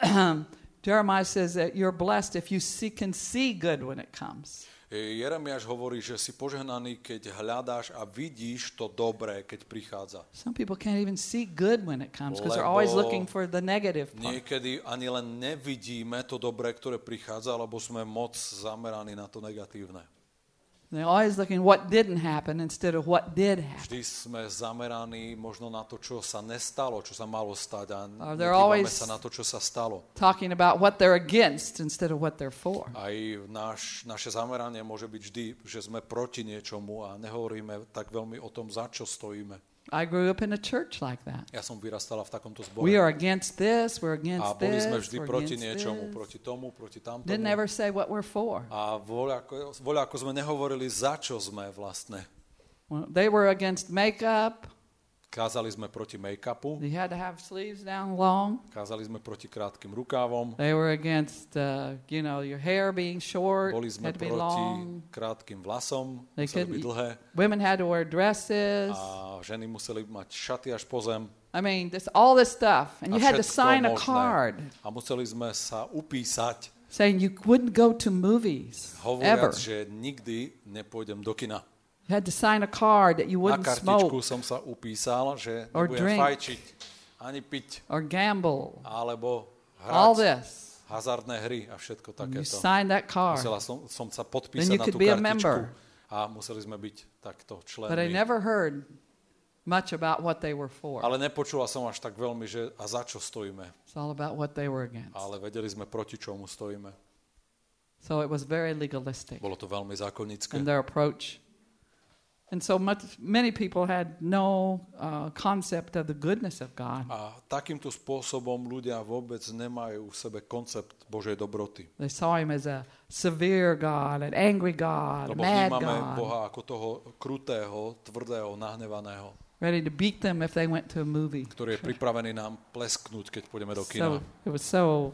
Jeremiah says that you're blessed if you see, can see good when it comes. Jeremiáš hovorí, že si požehnaný, keď hľadáš a vidíš to dobré, keď prichádza. Some people can't even see good when it comes because they're always Lebo looking for the negative part. Niekedy ani len nevidíme to dobré, ktoré prichádza, lebo sme moc zameraní na to negatívne. They're always looking what didn't happen instead of what did happen. Vždy sme zameraní možno na to, čo sa nestalo, čo sa malo stať a Or they're nedívame always- sa na to, čo sa stalo. Talking about what they're against instead of what they're for. Aj náš, naše zameranie môže byť vždy, že sme proti niečomu a nehovoríme tak veľmi o tom, za čo stojíme. I grew up in a church like that. Ja som vyrastala v takomto zbore. We are against this, we're A against boli this, sme vždy we're proti against niečomu, this. proti tomu, proti tamtomu. Didn't ever say what we're for. A voľako, voľako sme nehovorili, za čo sme vlastne. Well, they were against makeup. Kázali sme proti make-upu, You had to have sleeves down long. kázali sme proti krátkym rukávom, They were against, uh, you know, your hair being short, boli sme had to be proti long. krátkym vlasom, They museli couldn't- byť dlhé Women had to wear dresses. a ženy museli mať šaty až po zem I mean, this all this stuff, and a you had to všetko sign a možné. card A museli sme sa upísať, saying you wouldn't go to movies ever. hovoriac, že nikdy nepôjdem do kina. You had to sign a card that you Na wouldn't kartičku smoke som sa upísal, že Or nebudem drink. fajčiť ani piť, or gamble. alebo All hrať this. hazardné hry a všetko And you takéto. signed that card. Musela som, som sa Then podpísať you na could tú be a kartičku member. A museli sme byť takto But I členmi. never heard much about what they were for. Ale nepočula som až tak veľmi, že a za čo stojíme. It's all about what they were against. Ale vedeli sme, proti čomu stojíme. So it was very legalistic Bolo to veľmi zákonnícke. in their approach. And so much, many people had no uh, concept of the goodness of God. A takýmto spôsobom ľudia vôbec nemajú v sebe koncept Božej dobroty. They saw him as a severe God, an angry God, a Lebo mad vnímame God, Boha ako toho krutého, tvrdého, nahnevaného, ready to beat them if they went to a movie. ktorý je pripravený nám plesknúť, keď pôjdeme do So kina. it was so.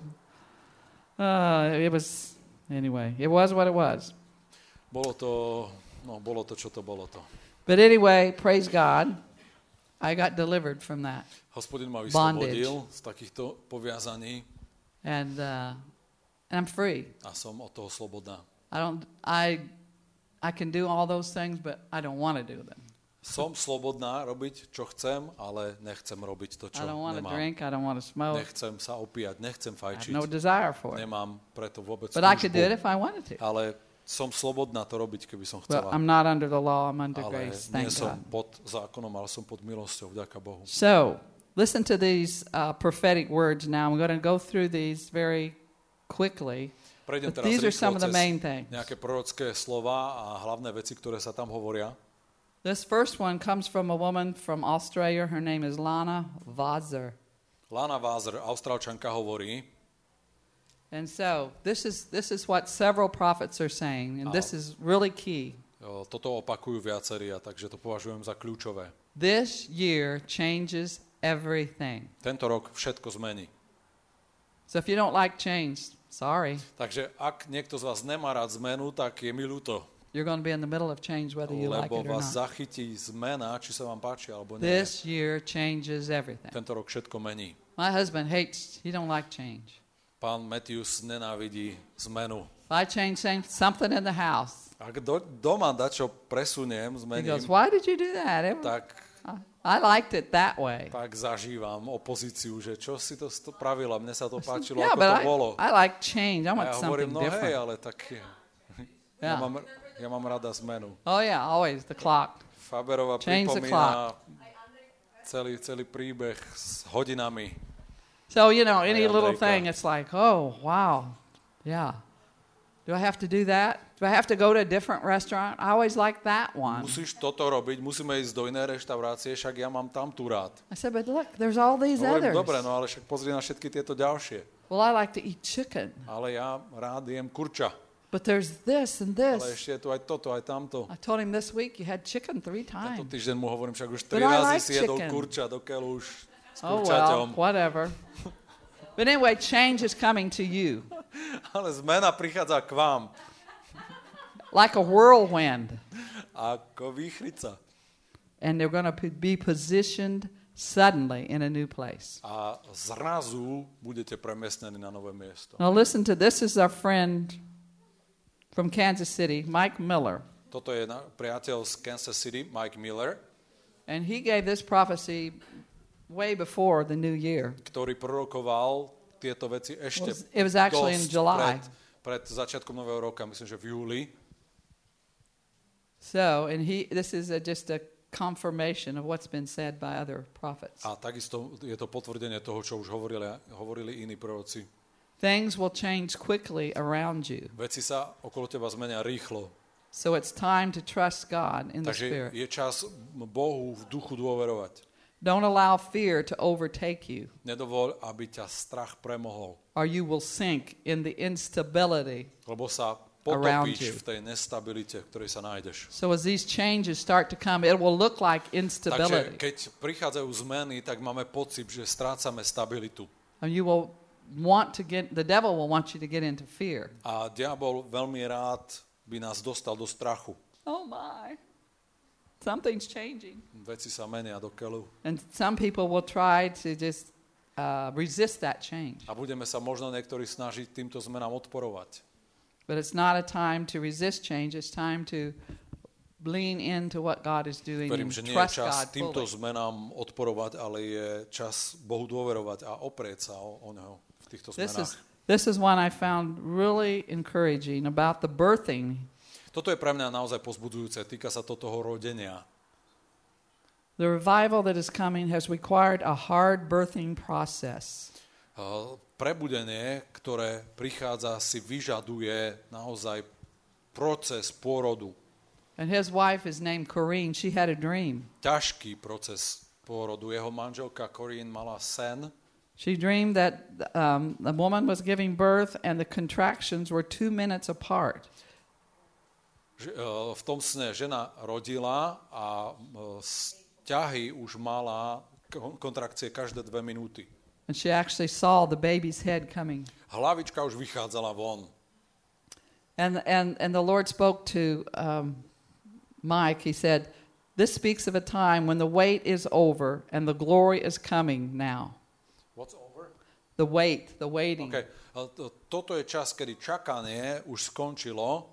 Uh, it was anyway. It was what it was. Bolo to, no, bolo to, čo to bolo to. But anyway, praise God, I got delivered from that, Hospodin ma Bondage. vyslobodil z takýchto poviazaní and uh, and I'm free. a som od toho slobodná. I don't. I I can do all those things, but I don't want to do them. Som slobodná robiť, čo chcem, ale nechcem robiť to, čo I don't want to nemám. drink. I don't want to smoke. Nechcem sa opíjať, nechcem I have fajčiť. no desire for it. Nemám preto vôbec But I could do túžbu. it if I wanted to. Ale som slobodná to robiť, keby som But chcela. I'm not under the law. I'm under Ale grace. nie Thank som God. pod zákonom, ale som pod milosťou, vďaka Bohu. So listen to these uh, prophetic words now. I'm going to go through these very quickly. Prejdem But teraz these are rýchlo some of the cez main things. nejaké prorocké slova a hlavné veci, ktoré sa tam hovoria. This first one comes from a woman from Australia. Her name is Lana Vazir. Lana Vazir, Austrálčanka, hovorí, And so this is this is what several prophets are saying, and this is really key. o, toto opakujú viacerí, a takže to považujem za kľúčové. This year changes everything. Tento rok všetko zmení. So if you don't like change, sorry. Takže ak niekto z vás nemá rád zmenu, tak je mi ľúto. You're going to be in the middle of change whether you like Lebo it or vás not. zachytí zmena, či sa vám páči alebo nie. This year changes everything. Tento rok všetko mení. My husband hates, he don't like change. Pán Matthews nenávidí zmenu. If I change something in the house, Ak do, doma dačo presuniem, he zmením, goes, why did you do that? It, tak, I liked it that way. tak zažívam opozíciu, že čo si to sto- pravila, mne sa to páčilo, Yeah, ako but to I, bolo. I like change. I A want ja hovorím, something no hej, different. ale tak ja, Yeah. mám, ja mám rada zmenu. Oh yeah, always the clock. Faberová Change the pripomína celý, celý príbeh s hodinami. So, you know, any Hey, little America. thing, it's like, oh, wow, yeah. Do I have to do that? Do I have to go to a different restaurant? I always like that one. Musíš toto robiť, musíme ísť do inej reštaurácie, však ja mám tam tu rád. I said, but look, there's all these Hovorím, others. dobre, no ale však pozri na všetky tieto ďalšie. Well, I like to eat chicken, Ale ja rád jem kurča. but there's this and Ale this. ešte je tu aj toto, aj tamto. I told him this week you had chicken three Tento times. týždeň mu hovorím, však už But tri I razy like si jedol chicken. kurča do keľu už s Oh, well, kurčaťom. whatever. But anyway, change is coming to you Ale zmena prichádza k vám like a whirlwind, ako výchrica. and they're going to be positioned suddenly in a new place. A zrazu budete premiestnení na nové miesto. Now listen to this. Is our friend from Kansas City, Mike Miller. Toto je na, priateľ z Kansas City, Mike Miller, And he gave this prophecy way before the new year. ktorý prorokoval tieto veci It ešte was, it was actually in dosť July. pred, pred začiatkom nového roka, myslím, že v júli. So, and he, this is a, just a confirmation of what's been said by other prophets. A takisto je to potvrdenie toho, čo už hovorili, hovorili iní proroci. Things will change quickly around you. Veci sa okolo teba zmenia rýchlo. So it's time to trust God in the Takže Spirit. je čas Bohu v duchu dôverovať. Don't allow fear to overtake you, Nedovoľ, aby ťa strach premohol, or you will sink in the instability. lebo sa Around potopíš you. v tej nestabilite, v ktorej sa nájdeš. So as these changes start to come, it will look like Takže instability. keď prichádzajú zmeny, tak máme pocit, že strácame stabilitu. And you will want to get, the devil will want you to get into fear. A diabol veľmi rád by nás dostal do strachu. Oh my, something's changing. Veci sa menia do keľu. And some people will try to just uh, resist that change. A budeme sa možno niektorí snažiť týmto zmenám odporovať. But it's not a time to resist change. It's time to lean into what God is doing Verím, and že nie je trust čas God týmto fully. zmenám odporovať, ale je čas Bohu dôverovať a oprieť sa o, o Neho v týchto This zmenách. is, this is one I found really encouraging about the birthing. Toto je pre mňa naozaj povzbudzujúce. Týka sa to toho rodenia. The revival that is coming has required a hard birthing process. Uh, prebudenie, ktoré prichádza, si vyžaduje naozaj proces pôrodu. And his wife is named Corinne. She had a dream. Ťažký proces pôrodu. Jeho manželka Corinne mala sen. She dreamed that um, the woman was giving birth and the contractions were two minutes apart. V tom sne žena rodila a ťahy už mala kontrakcie každé dve minúty. And she actually saw the baby's head coming. Hlavička už vychádzala von. And and and the Lord spoke to um, Mike. He said, "This speaks of a time when the wait is over and the glory is coming now." What's over? The wait, the waiting. Okay. Toto je čas, kedy čakanie už skončilo.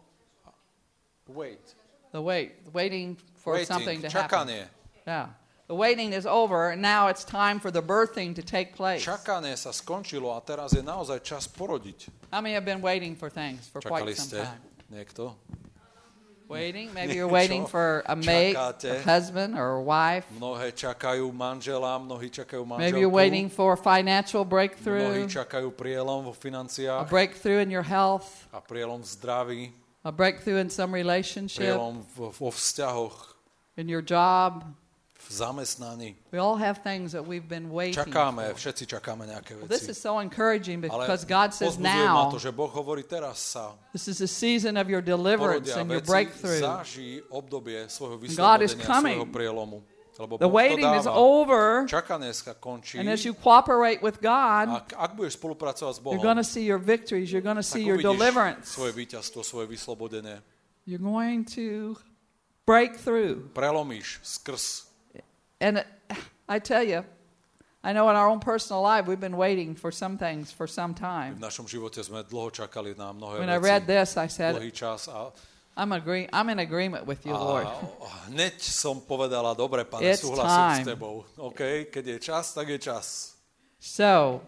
Wait. The wait, the waiting for Waiting, something to čakanie. happen. Yeah. The waiting is over and now it's time for the birthing to take place. Čakanie sa skončilo a teraz je naozaj čas porodiť. How many have been waiting for things for Čakali quite some ste time? niekto? Waiting? Maybe you're Niečo waiting for a mate, čakáte. a husband, or a wife. Mnohé čakajú manžela, mnohí čakajú manželku. Maybe you're waiting for a financial Mnohí breakthrough, čakajú prielom vo a financiách breakthrough in your health, a prielom v zdraví, a breakthrough in some relationship, prielom vo, vo vzťahoch, in your job. v zamestnaní. We all have things that we've been waiting Čakáme, for. všetci čakáme nejaké Well, this veci. is so encouraging Ale because God says povzbudzuje ma now, to, že Boh hovorí teraz sa this is a season of your deliverance porodia and your veci, breakthrough. zaží obdobie svojho God is vyslobodenia, coming. svojho prielomu. Lebo The Boh to waiting is dáva. over, Čakanie sa končí. and as you cooperate with God, Ak, ak budeš spolupracovať s Bohom, you're going to see your victories, you're going to tak see your uvidíš deliverance. svoje víťazstvo, svoje vyslobodenie. You're going to break through. Prelomíš skrz. And I tell you, I know in our own personal life we've been waiting for some things for some V time. našom živote sme dlho čakali na mnohé When I veci. read this, I said, Dlhý čas a, I'm agree I'm in agreement with you, a Lord. hneď som povedala, dobre, Pane, It's súhlasím s time. tebou. OK, keď je čas, tak je čas. So,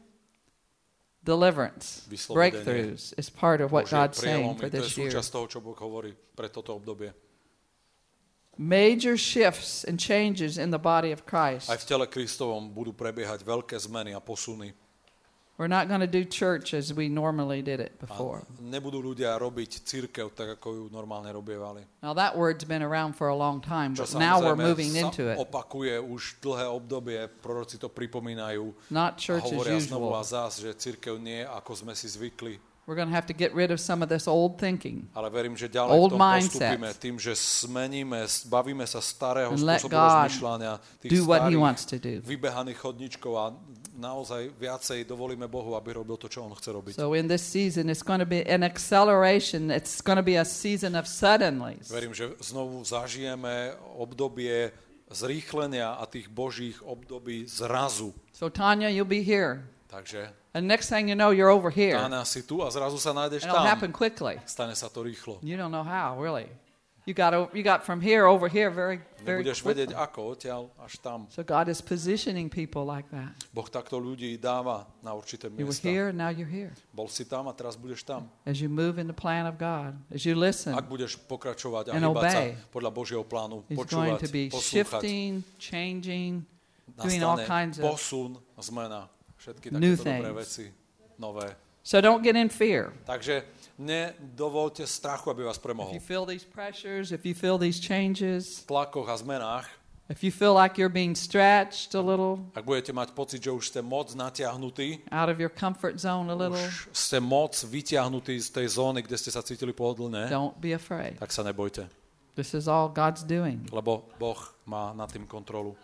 deliverance, Vyslobodenie. breakthroughs is part of what Božie God's saying prielomy, for to je this year. súčasť toho, čo Boh hovorí pre toto obdobie. Major shifts and changes in the body of Christ. Aj v tele Kristovom budú prebiehať veľké zmeny a posuny. We're not going to do church as we normally did it A before. nebudú ľudia robiť cirkev tak, ako ju normálne robievali. Now that word's been around for a long time, Čo but now we're samozrejme moving sa into it. opakuje už dlhé obdobie, proroci to pripomínajú Not a church as hovoria znovu a usual. zás, že cirkev nie je, ako sme si zvykli. We're going to have to get rid of some of this old thinking Ale verím, že ďalej Old v tom mindsets. postupíme tým, že zmeníme, bavíme sa starého and let spôsobu God rozmýšľania, tých do what He starých wants to do. vybehaných chodničkov a naozaj viacej dovolíme Bohu, aby robil to, čo On chce robiť. So in this season, it's going to be an acceleration. It's going to be a season of suddenlies. Verím, že znovu zažijeme obdobie zrýchlenia a tých božích období zrazu. So Tanya, you'll be here. Takže And next thing you know, you're over here. Táňa, si tu a zrazu sa nájdeš And it'll tam. happen quickly. Stane sa to rýchlo. You don't know how, really. You got o- you got from here over here very very Nebudeš quickly. vedieť ako, odtiaľ až tam. So God is positioning people like that. Boh takto ľudí dáva na určité You were miesta. here, now you're here. Bol si tam a teraz budeš tam. As you move in the plan of God, as you listen, Ak budeš pokračovať a And hýbať sa obey. podľa Božieho plánu, He's going počúvať, to be poslúchať, shifting, changing, doing all nastane kinds of posun, zmena. Všetky new takéto dobré things. veci, nové. So don't get in fear. Takže nedovolte strachu, aby vás If premohol. you feel these pressures, if you feel these changes, V tlakoch a zmenách, if you feel like you're being stretched a little, ak budete mať pocit, že už ste moc natiahnutí, out of your comfort zone a little, už ste moc vytiahnutí z tej zóny, kde ste sa cítili pohodlne, don't be afraid. tak sa nebojte, This is all God's doing. lebo Boh má nad tým kontrolu.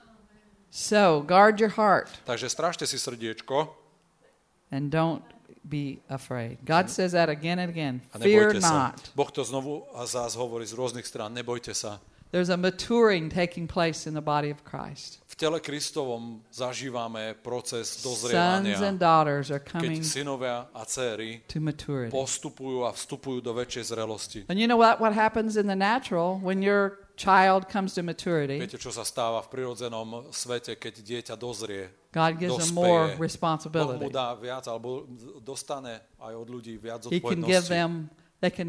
So guard your heart Takže strážte si srdiečko and don't be afraid. God says that again and again. a Fear nebojte sa. not. Boh to znovu a zás hovorí z rôznych strán, nebojte sa. There's a maturing taking place in the body of Christ. V tele Kristovom zažívame proces Sons dozrievania, and daughters are keď coming synovia a dcéry to maturity. postupujú a vstupujú do väčšej zrelosti. And you know what, what happens in the natural when your child comes to maturity? Viete, čo sa stáva v prirodzenom svete, keď dieťa dozrie, God gives them dospeje. more Boh mu responsibility. dá viac, alebo dostane aj od ľudí viac He can give zodpovednosti. them, they can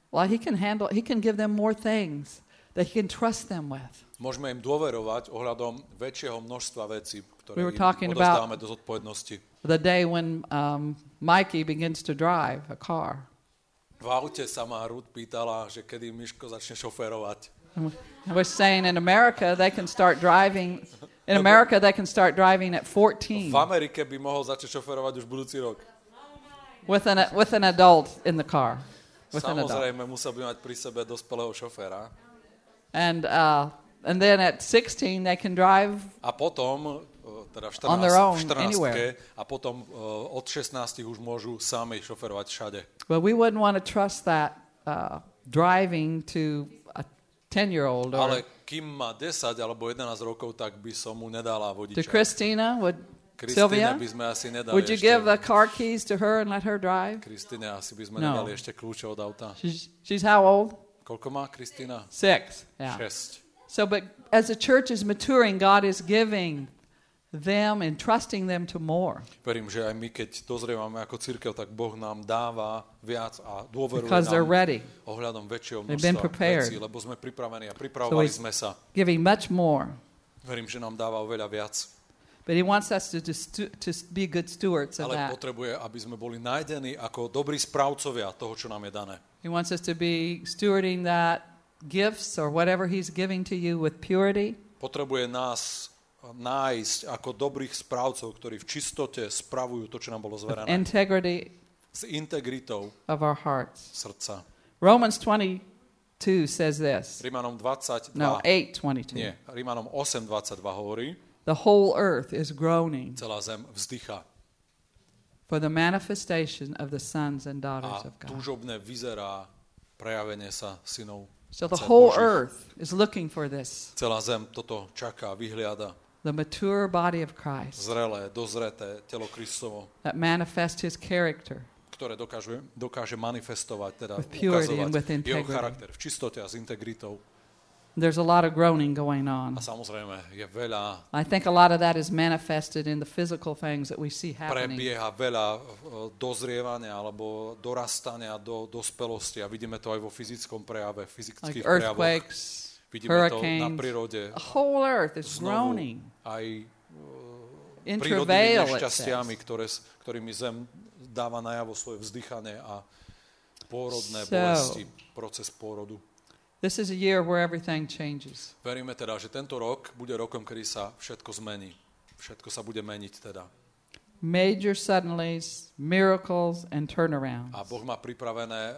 Well, he can handle, he can give them more things that he can trust them with. Môžeme im dôverovať ohľadom väčšieho množstva vecí, ktoré We were im talking odovzdávame do zodpovednosti. The day when um, Mikey begins to drive a car. V aute sa ma Ruth pýtala, že kedy Miško začne šoférovať. I was saying in America they can start driving. In America they can start driving at fourteen. V Amerike by mohol začať šoférovať už budúci rok. With an with an adult in the car. With an adult. Samozrejme, musel by mať pri sebe dospelého šoféra. And uh, and then at sixteen they can drive. A potom, teda v On their own, štrnástke, a potom uh, od šestnástich už môžu sami šoférovať všade. But we wouldn't want to trust that uh, driving to a ten-year-old or Ale kým má desať alebo jedenásť rokov, tak by som mu nedala to vodiča. Christina. Would Kristine Sylvia? by sme asi nedali Would you ešte. give the car keys to her and let her drive? Kristine asi by sme No. nedali ešte kľúče od auta. She's she's how old? Koľko má Kristina? Six. Yeah. Šesť. So, but as the church is maturing, God is giving them and trusting them to more. Verím, že aj my, keď dozrievame ako cirkev, tak Boh nám dáva viac a dôveruje Because they're nám ready, ohľadom väčšieho They've been množstva prepared. vecí, lebo sme pripravení a pripravovali So sme sa. giving much more. Verím, že nám dáva oveľa viac. But He wants us to, to, stu- to be good stewards of Ale that. potrebuje, aby sme boli nájdení ako dobrí správcovia toho, čo nám je dané. He wants us to be stewarding that gifts or whatever He's giving to you with purity, Potrebuje nás nájsť ako dobrých správcov, ktorí v čistote spravujú to, čo nám bolo with zverené. integrity S integritou of our hearts. srdca. Romans twenty-two says this. Rímanom dvadsaťdva, No, eight twenty-two. nie, Rímanom osem dvadsaťdva hovorí, The whole earth is groaning celá zem vzdychá for the manifestation of the sons and daughters a of God. túžobne vyzerá prejavenie sa synov. So the dcer whole Božích. earth is looking for this. Celá zem toto čaká, vyhliada. The mature body of Christ Zrelé, dozreté telo Kristovo, that manifest His character ktoré dokáže, dokáže manifestovať, teda with purity and with ukazovať jeho integrity. charakter v čistote a s integritou. There's a lot of groaning going on. A samozrejme je veľa, I think a lot of that is manifested in the physical things that we see happening. prebieha veľa e, dozrievania alebo dorastania do dospelosti a vidíme to aj vo fyzickom prejave, Like fyzických prejavoch. earthquakes, Vidíme to na hurricanes. prírode. The whole earth is Znovu groaning. aj In prírodnými travail, it nešťastiami, says. ktoré, ktorými zem dáva najavo svoje vzdychanie a pôrodné So- bolesti, proces pôrodu. This is a year where everything changes. Veríme teda, že tento rok bude rokom, kedy sa všetko zmení. Všetko sa bude meniť teda. Major suddenlies, miracles, and turnarounds. A Boh má pripravené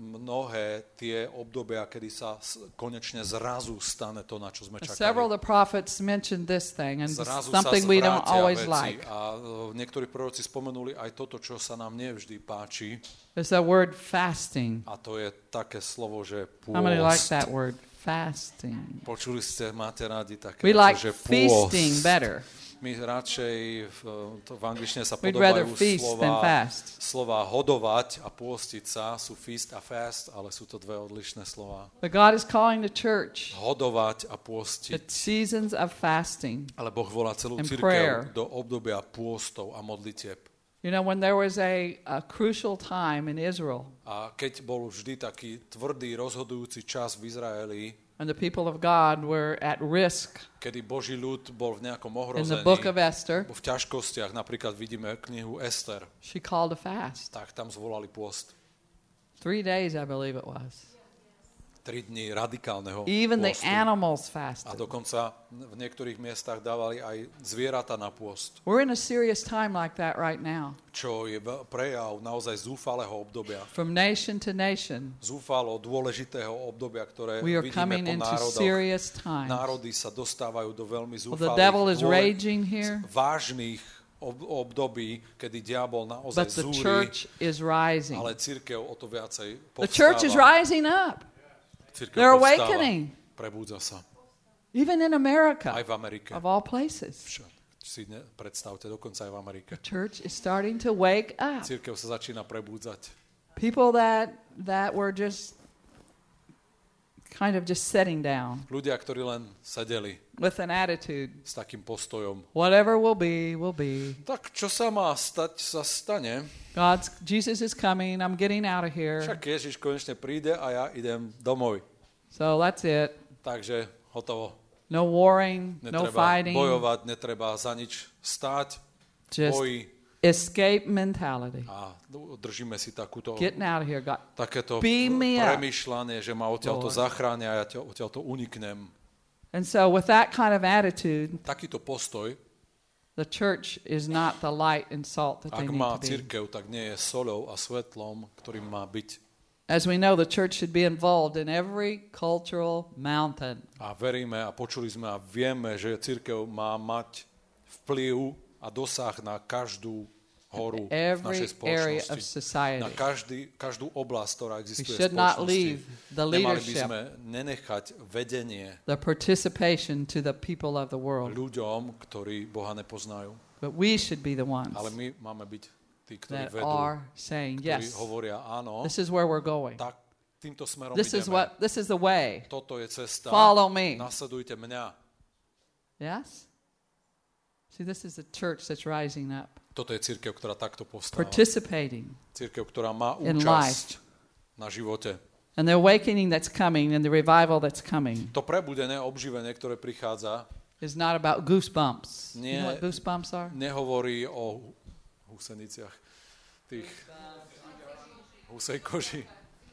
mnohé tie obdobia, kedy sa s- konečne zrazu stane to, na čo sme Several of čakali. the prophets mentioned this thing, and this is Zrazu something sa we don't zvrátia always veci. like. A e, niektorí proroci spomenuli aj toto, čo sa nám nevždy páči. It's the word fasting. A to je také slovo, že How many like pôst. that word? Fasting. Počuli ste, máte rádi také, We like že feasting pôst. better. My radšej, v, to v angličtine sa We'd rather podobajú feast than slova, fast. slova hodovať a pôstiť sa, sú feast a fast, ale sú to dve odlišné slova. But God is calling the church Hodovať a to pôstiť. seasons of fasting. Ale Boh volá celú And cirkev prayer. do obdobia pôstov a modlitieb. You know, when there was a, a crucial time in Israel, A keď bol vždy taký tvrdý, rozhodujúci čas v Izraeli, and the people of God were at risk kedy Boží ľud bol v nejakom in the ohrození, book of Esther, v ťažkostiach, napríklad vidíme knihu Ester, she called a fast. tak tam zvolali pôst. Three days, I believe it was. Tri dni radikálneho Even the pôstu. animals A fasted. dokonca v niektorých miestach dávali aj zvieratá na pôst, We're in a serious time like that right now. čo je veľ- prejav naozaj zúfalého obdobia. From nation to nation, Zúfalo dôležitého obdobia, ktoré we are vidíme coming po into národoch. serious times. Národy sa dostávajú do veľmi Well, the zúfalých, devil is dôle- raging here, vážnych ob- období, kedy diabol naozaj but the zúri, church is rising. ale cirkev o to viacej The church is povstáva. rising up, Cirkev They're povstáva, awakening. prebúdza sa. even in America, Aj v Amerike. of all places. Však si ne, predstavte, dokonca aj v Amerike. The church is starting to wake up. Cirkev sa začína prebúdzať. People that that were just kind of just sitting down Ľudia, ktorí len sedeli with an attitude. s takým postojom. Whatever will be, will be. Tak čo sa má stať, sa stane. God's Jesus is coming. I'm getting out of here. Však Ježiš konečne príde a ja idem domov. So that's it. Takže hotovo. No warring, no Netreba fighting. bojovať, netreba za nič stáť. Just Boji. escape mentality. A držíme si takúto, Getting out of here. God. takéto Beam me up. premýšľanie, že ma odtiaľto Lord. zachránia a ja tia- odtiaľto uniknem. And so with that kind of attitude, Takýto postoj, the church is not the light and salt that they ak need má to be. cirkev, tak nie je soľou a svetlom, ktorým má byť. As we know, the church should be involved in every cultural mountain. A veríme a počuli sme a vieme, že cirkev má mať vplyv a dosah na každú horu v Every našej area of spoločnosti. society. Na každý, každú oblasť, ktorá We existuje v should not spoločnosti. leave the Nemali by leadership, sme nenechať vedenie the participation to the people of the world. ľuďom, ktorí Boha nepoznajú. But we should be the ones Ale my máme byť tí, ktorí that vedú, are saying, ktorí yes, hovoria áno, this is where we're going. tak týmto smerom This is ideme. what, this is the way. Toto je cesta. Follow me. Nasledujte mňa. Yes? See, this is a church that's rising up, Toto je cirkev, ktorá takto povstáva. participating. Cirkev, ktorá má in účasť na živote. And the awakening that's coming and the revival that's coming To prebudené obživenie, ktoré prichádza, is not about goosebumps. You Nie. know what goosebumps are? nehovorí o huseniciach, tých husej koži.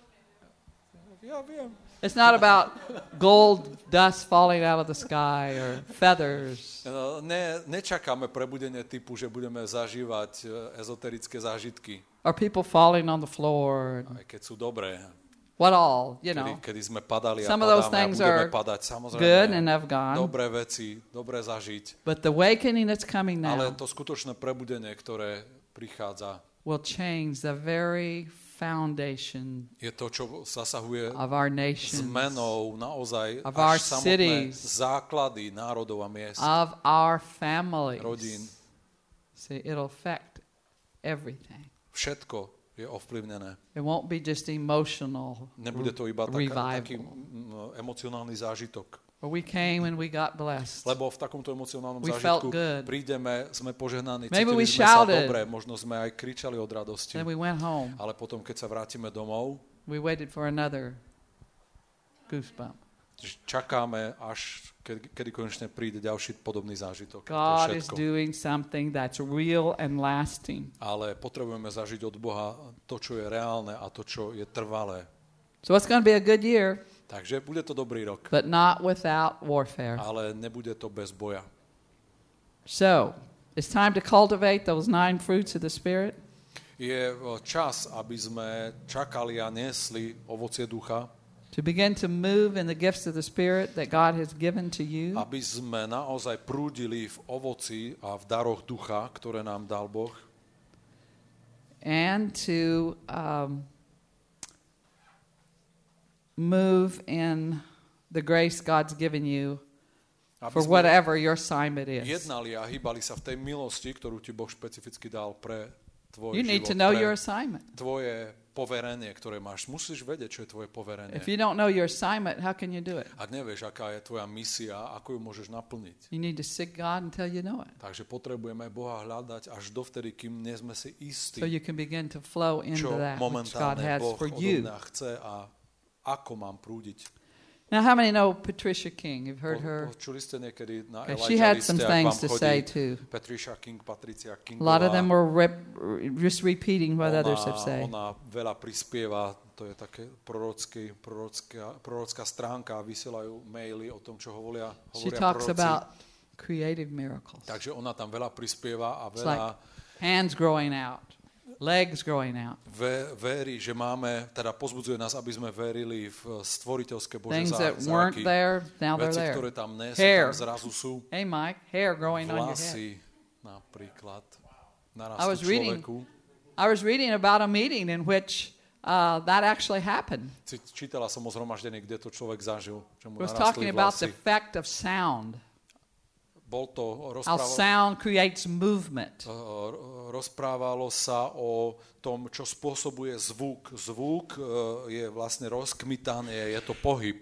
Ja viem. It's not about gold dust falling out of the sky or feathers. No, Ne, nečakáme prebudenie typu, že budeme zažívať e, ezoterické zážitky, Or people falling on the floor. aj keď sú dobré. What all, you Kedy, know. kedy sme padali a Some of those padáme a things budeme are padať. Good Samozrejme, and have gone. dobré veci, dobré zažiť. But the awakening that's coming Ale now to skutočné prebudenie, ktoré prichádza, will change the very foundation je to, čo zasahuje of our nations, zmenou naozaj of our až samotné cities, základy národov a miest, of our families. rodín. See, it'll affect everything. Všetko je ovplyvnené. It won't be just emotional Nebude to iba taká, revival. taký mm, emocionálny zážitok. Where we came and we got blessed. Lebo v takomto emocionálnom We zážitku felt good. prídeme, sme požehnaní, Maybe cítili we sme sa shouted. dobre, možno sme aj kričali od radosti. Then we went home. Ale potom, keď sa vrátime domov, We waited for another goosebump. čakáme, až kedy, kedy konečne príde ďalší podobný zážitok. God to je is všetko. doing something that's real and lasting. Ale potrebujeme zažiť od Boha to, čo je reálne a to, čo je trvalé. So it's going to be a good year, Takže bude to dobrý rok, but not without warfare. ale nebude to bez boja. So it's time to cultivate those nine fruits of the Spirit. Je čas, aby sme čakali a nesli ovocie ducha, To begin to move in the gifts of the Spirit that God has given to you. aby sme naozaj prúdili v ovoci a v daroch ducha, ktoré nám dal Boh. And to um, move in the grace God's given you Aby for sme whatever your assignment is. jednali a hýbali sa v tej milosti, ktorú ti Boh špecificky dal pre tvoj You need život, to know pre your assignment. tvoje poverenie, ktoré máš. Musíš vedieť, čo je tvoje poverenie. If you don't know your assignment, how can you do it? Ak nevieš, aká je tvoja misia, ako ju môžeš naplniť. You need to seek God until you know it. Takže potrebujeme Boha hľadať až dovtedy, kým nie sme si istí, So you can begin to flow into čo that which God momentálne has Boh for odo you. mňa chce a ako mám prúdiť. Now, how many know Patricia King? You've heard her? Počuli ste niekedy na Okay, Elijah she had liste, some ak things vám to chodí say too. Patricia King, Patricia Kingová. A lot of them were rep- just repeating what ona, others have said. Ona veľa prispieva, to je také prorocké, prorocká, prorocká stránka a vysielajú maily o tom, čo hovoria, She hovoria talks proroci. about creative miracles. Takže ona tam veľa prispieva a It's veľa like hands growing out, legs growing out, ve, verí, že máme, teda pozbudzuje nás, aby sme verili v stvoriteľské Božie things that zá- weren't zázraky. there, now they're Veci, there. ktoré tam nie sú, Hair. tam zrazu sú. Hey, Mike, hair growing on your head. Vlasy napríklad I was narastú reading- človeku. I was reading about a meeting in which uh, that actually happened. Či- Čítala som o zhromaždení, kde to človek zažil, že mu It was narastli talking about the vlasy. effect of sound, Bol to, how rozprával, sound creates movement. uh, rozprávalo sa o tom, čo spôsobuje zvuk. Zvuk uh, je vlastne rozkmitanie, je to pohyb.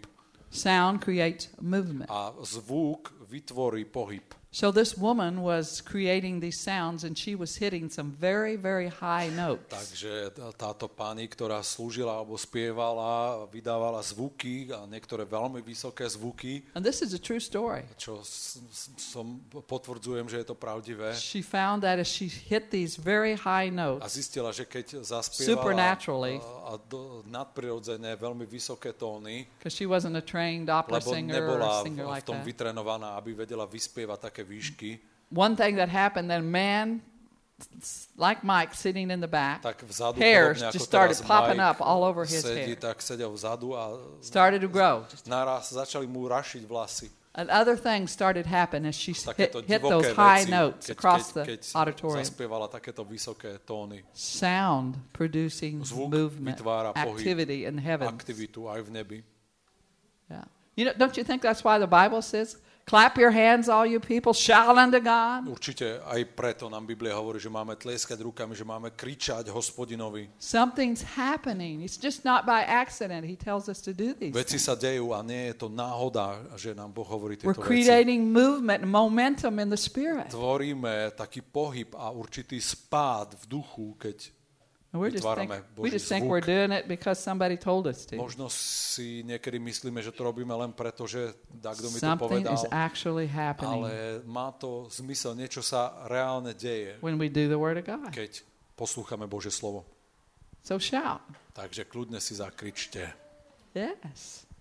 Sound creates movement. A zvuk vytvorí pohyb. So this woman was creating these sounds and she was hitting some very, very high notes. Takže táto pani, ktorá slúžila alebo spievala, vydávala zvuky a niektoré veľmi vysoké zvuky. And this is a true story. Čo som potvrdzujem, že je to pravdivé. She found that as she hit these very high notes, a zistila, že keď zaspievala a, a do, nadprirodzené veľmi vysoké tóny, because she wasn't a trained opera lebo singer nebola or singer v, like v tom that. vytrenovaná, aby vedela vyspievať také výšky. One thing that happened, that man like Mike sitting in the back, tak vzadu, hairs podobne, just started popping Mike up all over his sedí, hair. tak sedel vzadu a started to grow. Naraz začali mu rašiť vlasy. And other things started happening as she hit, hit those veci, high notes keď, across keď, the keď auditorium. zaspievala takéto vysoké tóny. Sound producing Zvuk movement, vytvára activity in heaven. Aktivitu aj v nebi. Yeah. You know, don't you think that's why the Bible says, clap your hands, all you people, shout unto God? Určite aj preto nám Biblia hovorí, že máme tlieskať rukami, že máme kričať Hospodinovi. Something's happening. It's just not by accident. He tells us to do these Veci things. sa dejú a nie je to náhoda, že nám Boh hovorí tieto We're veci. creating movement and momentum in the Spirit. Tvoríme taký pohyb a určitý spád v duchu, keď And we're just think, vytvárame we Boží just think zvuk. we're doing it because somebody told us to. Možno si niekedy myslíme, že to robíme len preto, že kto mi to Something povedal, is actually happening ale má to zmysel, niečo sa reálne deje, when we do the Word of God. keď poslúchame Božie slovo. So shout. Takže kľudne si zakričte. Yes.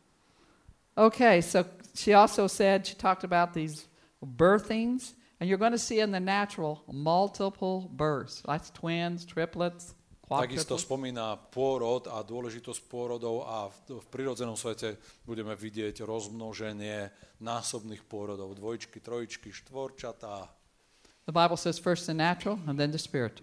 Okay, so she also said, she talked about these birthings, and you're going to see in the natural multiple births. That's twins, triplets, Takisto quadruplets. spomína pôrod a dôležitosť pôrodov a v, v prirodzenom svete budeme vidieť rozmnoženie násobných pôrodov. Dvojčky, trojičky, štvorčatá. The Bible says first the natural and then the spiritual.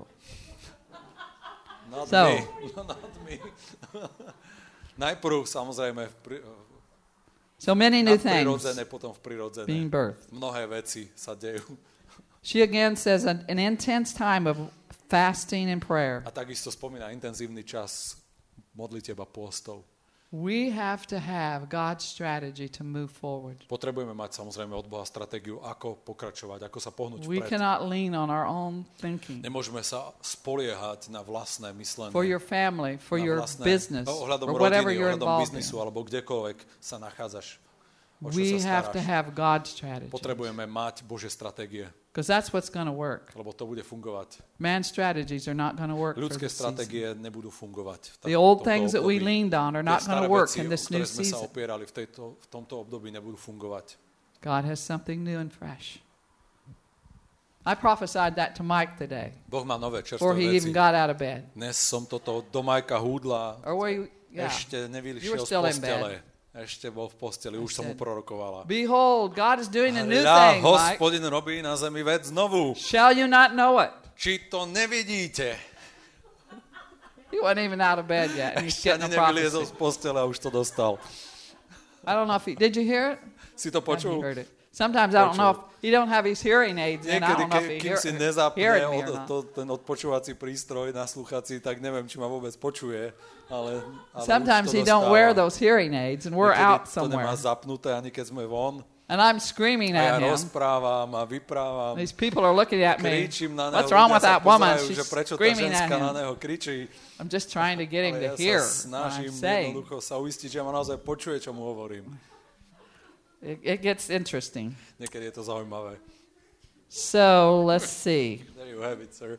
Nad So. my. Nad my. Najprv samozrejme v pri, So many new things nadprirodzené, potom v prirodzené. being birthed. Mnohé veci sa dejú. She again says an, an intense time of fasting and prayer. A takisto spomína intenzívny čas modlitieb a pôstov. We have to have God's strategy to move forward. Potrebujeme mať samozrejme od Boha stratégiu, ako pokračovať, ako sa pohnúť We vpred. cannot lean on our own thinking. Nemôžeme sa spoliehať na vlastné myslenie. For your family, for na your vlastné, business, no, ohľadom or whatever rodiny, you're ohľadom involved biznisu, in. alebo kdekoľvek sa nachádzaš. O čo We sa have to staráš. have God's strategy. Potrebujeme mať Božie stratégie, Because that's what's going to work. lebo to bude fungovať. Man's strategies are not going to work for Ľudské this season. stratégie nebudú fungovať. The V old tomto things that we období. leaned on are Tie not going staré to work veci, in this o new ktoré sme sa season. opierali v, tejto, v tomto období, nebudú fungovať. God has something new and fresh. I prophesied that to Mike today, Boh má nové before čerstvé he veci. even got out of bed. Dnes som toto do Majka húdla, Or were you, yeah. ešte You nevyšiel were z still in postele. Ešte bol v posteli, už som mu said, prorokovala. Behold, God is doing a new Hľa, thing, Mike. Hospodin robí na zemi vec znovu. Shall you not know it? Či to nevidíte? He wasn't even out of bed yet, and he's Ešte getting ani a nevyliezol prophecy. z postele a už to dostal. I don't know if he, did you hear it? Si to Yeah, he počul? heard it. Sometimes I don't know if he don't have his hearing aids in. I Niekedy, don't know if ke, he kým hear, si nezapne hearing me od, or not. to, ten odpočúvací prístroj na sluchací, tak neviem, či ma vôbec počuje. Ale, ale Sometimes už to he don't wear dostáva. those hearing aids, and we're Niekedy out to nemá somewhere. zapnuté, ani keď sme von. And I'm screaming A ja at him. rozprávam a vyprávam. These people are looking at me. Kričím na neho. What's wrong ľudia with sa that woman? pozerajú, She's že prečo tá screaming at ženská na him. neho kričí. I'm just trying to get him Ale to ja hear sa what I'm snažím saying. jednoducho sa uistiť, že ma naozaj počuje, čo mu hovorím. It, it gets interesting. Niekedy je to zaujímavé. So let's see. There you have it, sir.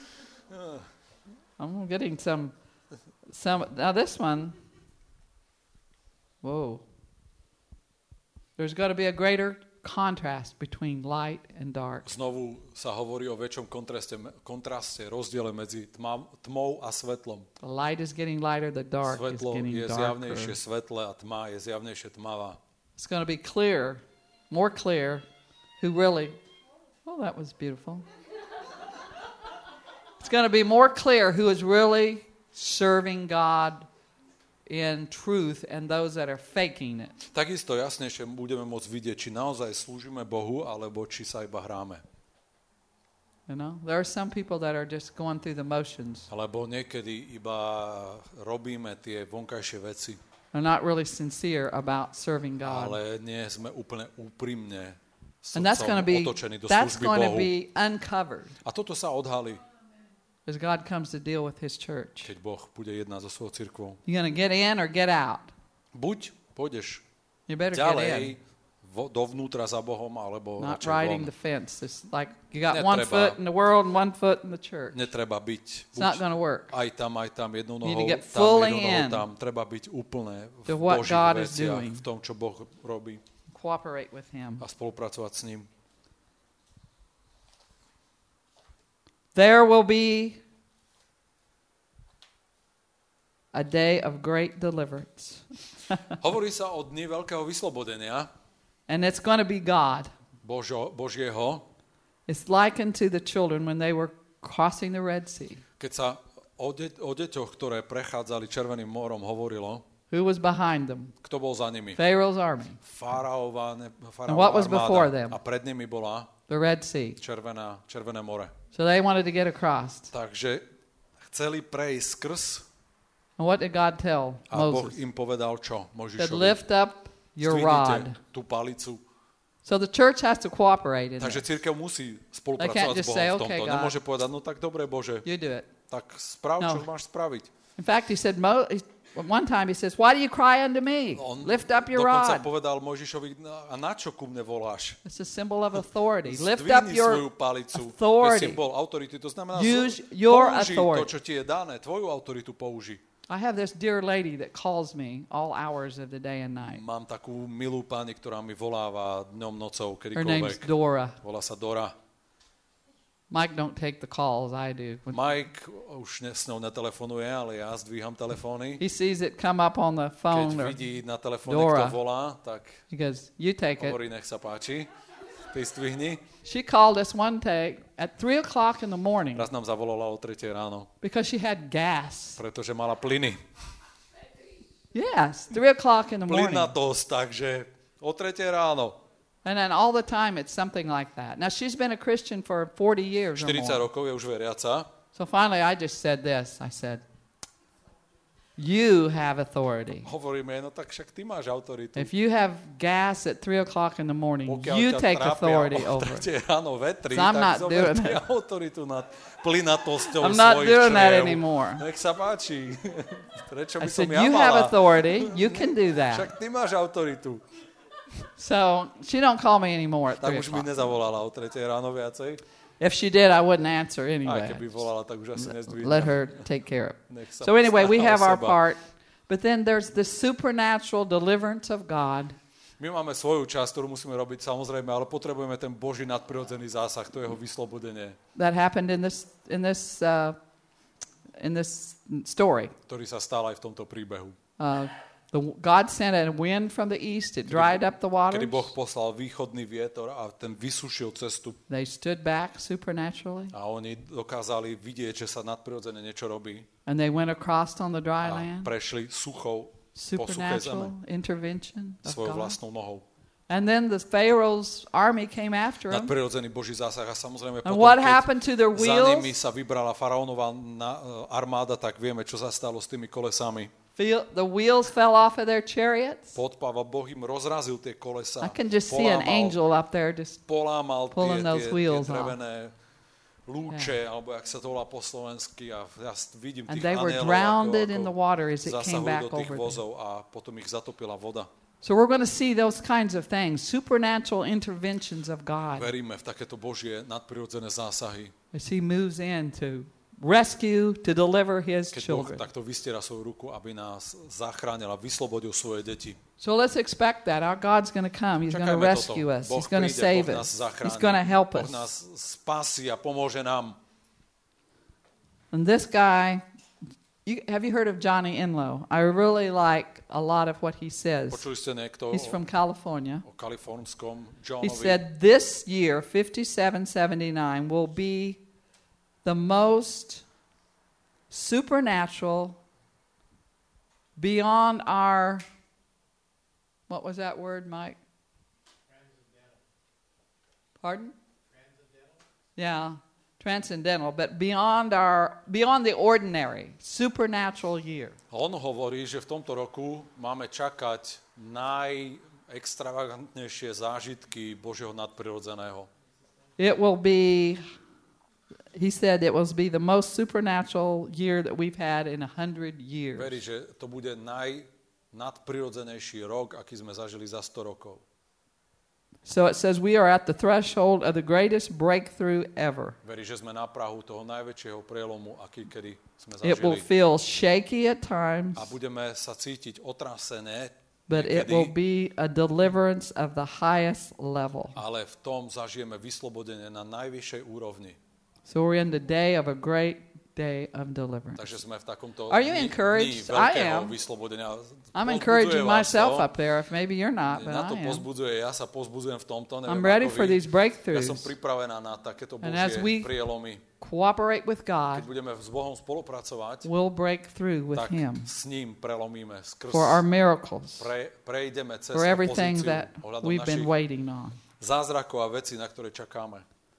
I'm getting some, some. Now this one. Whoa. There's got to be a greater contrast between light and dark. Znovu sa hovorí o väčšom kontraste, kontraste, rozdiele medzi tma, tmou a svetlom. The light is getting lighter, the dark is Svetlo getting je darker. zjavnejšie svetle a tma je zjavnejšie tmavá. It's going to be clear, more clear, who really. Oh, that was beautiful. It's going to be more clear who is really serving God in truth and those that are faking it. Takisto jasnejšie budeme môcť vidieť, či naozaj slúžime Bohu, alebo či sa iba hráme. You know, there are some people that are just going through the motions. Alebo niekedy iba robíme tie vonkajšie veci. are not really sincere about serving God. Ale nie sme úplne úprimne And that's going to be otočení do that's služby going to Bohu. be uncovered A toto sa odhalí, as God comes to deal with his church. keď Boh bude jednať so svojou cirkvou. You're going to get in or get out. Buď pôjdeš You better get in. ďalej vo, dovnútra za Bohom, alebo Not radšej riding von. the fence. It's like you got one Netreba. foot in the world and one foot in the church. Netreba byť It's not going to work. aj tam, aj tam, jednou You need to nohou, get tam, fully jednou nohou in tam. Treba byť úplne v to what Božích God is veciach, doing. v tom, čo Boh robí Cooperate with him. a spolupracovať s ním. There will be a day of great deliverance. Hovorí sa o dni veľkého vyslobodenia And it's going to be God. Božo, Božieho, It's likened to the children when they were crossing the Red Sea. keď sa o, de- o deťoch, ktoré prechádzali Červeným morom, hovorilo, Who was behind them? kto bol za nimi. Pharaoh's army. Faraóva, ne, And faraóva what was before armáda. them? A pred nimi bola The Red Sea. Červená, Červené more. So they wanted to get across. Takže chceli prejsť skrz And what did God tell a Boh Moses? im povedal čo? Said, Mojžišovi. lift up your Zdvihnite rod. tú palicu. So the church has to cooperate in Takže this. cirkev musí They spolupracovať can't s just Bohom say, v "Okay, tomto. God." Nemôže povedať, no tak dobre Bože, You do it. tak sprav, čo No. máš spraviť. In fact, he said, Mo- he- one time he says, why do you cry unto me? On Lift up your dokonca rod. povedal Mojžišovi, "No, a na čo ku mne voláš? It's a symbol of authority. Lift up Zdvihni svoju your palicu. To je authority. symbol autority. To znamená, Use z- your použij to, authority. čo ti je dané. Tvoju autoritu použi. I have this dear lady that calls me all hours of the day and night. Mám takú milú pani, ktorá mi voláva dňom, nocou, Her name's kedykoľvek. Dora. Volá sa Dora. Mike don't take the calls, I do. When Mike už ne, s ňou netelefonuje, ale ja zdvíham telefóny. he sees it come up on the Keď phone, or vidí na telefóne, Dora. kto volá, tak he goes, you take it. hovorí, nech sa páči. Ty zdvihni. She called us one day at three o'clock in the morning Raz nám zavolala o tretej ráno, because she had gas. pretože mala plyny. Yes, three o'clock in the morning. Plynatosť, takže o tretej ráno. And then all the time it's something like that. Now she's been a Christian for forty years or štyridsať more. rokov je už veriaca. So finally I just said this. I said, you have authority. Hovoríme, no tak však ty máš autoritu. If you have gas at three o'clock in the morning, Pokiaľ you ťa take trápia authority o over. tretej ráno vetri, So I'm tak not zober doing ty it. autoritu nad plynatosťou I'm not svojich doing that čriev. anymore. Nech sa páči. Prečo I by som said, ja you have mala? authority. You can do that. Však ty máš autoritu. So she don't call me anymore at Tak three už mi o'clock. nezavolala o tretej ráno viacej. If she did, I wouldn't answer Aj anyway. keby volala, tak už asi nezdvihnem. Let her take care of it. Nech sa So anyway, we stará o have our seba. part. But then there's the supernatural deliverance of God. My máme svoju časť, ktorú musíme robiť samozrejme, ale potrebujeme ten Boží nadprirodzený zásah, to jeho vyslobodenie, That happened in this in this uh, in this story. ktorý sa stal aj v tomto príbehu. Uh, the, God sent a wind from the east; it dried up the waters. Kedy Boh poslal východný vietor a ten vysušil cestu They stood back supernaturally, a oni dokázali vidieť, že sa nadprirodzene niečo robí and they went across on the dry a land. prešli suchou po suchej zeme Supernatural intervention of svojou God. vlastnou nohou. And then the Pharaoh's army came after them. Nadprirodzený Boží zásah a samozrejme And potom, what keď happened to their za nimi wheels? sa vybrala faraónova na- armáda, tak vieme, čo sa stalo s tými kolesami. Feel, the wheels fell off of their chariots. Podpáva, Boh im rozrazil tie kolesa. I can just see an polámal- angel up there just polámal tie, pulling tie, those tie wheels drevené lúče, alebo jak sa to volá po slovensky, a ja vidím and tých they were anielov, drowned ako, in the ako water as it came zasahujú back do tých over them. vozov a potom ich zatopila voda. So we're going to see those kinds of things, supernatural interventions of God Veríme v takéto Božie nadprirodzené zásahy. as He moves in to rescue, to deliver His Keď Boh children. takto vystiera svoju ruku, aby nás zachránil a vyslobodil svoje deti. So let's expect that. Our God's going to come. He's going to Čakajme rescue toto. us. Boh He's going to príde, save Boh nás us. zachráni. He's going to help Boh us. nás spasí a pomôže nám. And this guy, you, have you heard of Johnny Enlow? I really like a lot of what he says. Počuli ste niekto He's o, from California. o kalifornskom He Johnovi? said this year, fifty-seven seventy-nine, will be the most supernatural, beyond our, what was that word, Mike? Pardon? Yeah. transcendental, but beyond our beyond the ordinary, supernatural year. On hovorí, že v tomto roku máme čakať najextravagantnejšie zážitky Božieho nadprirodzeného. It will be, he said, it will be the most supernatural year that we've had in a hundred years. Verí, že to bude najnadprirodzenejší rok, aký sme zažili za sto rokov. So it says we are at the threshold of the greatest breakthrough ever. Verí, že sme na prahu toho najväčšieho prielomu, aký kedy sme zažili. It will feel shaky at times, A budeme sa cítiť otrasené, but it will be a deliverance of the highest level. Ale v tom zažijeme vyslobodenie na najvyššej úrovni. So we're in the day of a great day of deliverance. Takže sme v takomto Are you dni, encouraged? dni veľkého I am. vyslobodenia. I'm Pozbudzuje encouraging vás myself to. up there. If maybe you're not, but Na to I am. pozbudzuje, ja sa pozbudzujem v tomto. Neviem, I'm ready ako for vy. these Ja breakthroughs. som pripravená na takéto And as we Božie prielomy. cooperate with Keď God, budeme s Bohom spolupracovať, we'll break through with tak Him s ním prelomíme skrz, for our miracles, pre, prejdeme cez for everything opozíciu that ohľadom we've been našich waiting on. zázrakov a vecí, na ktoré čakáme.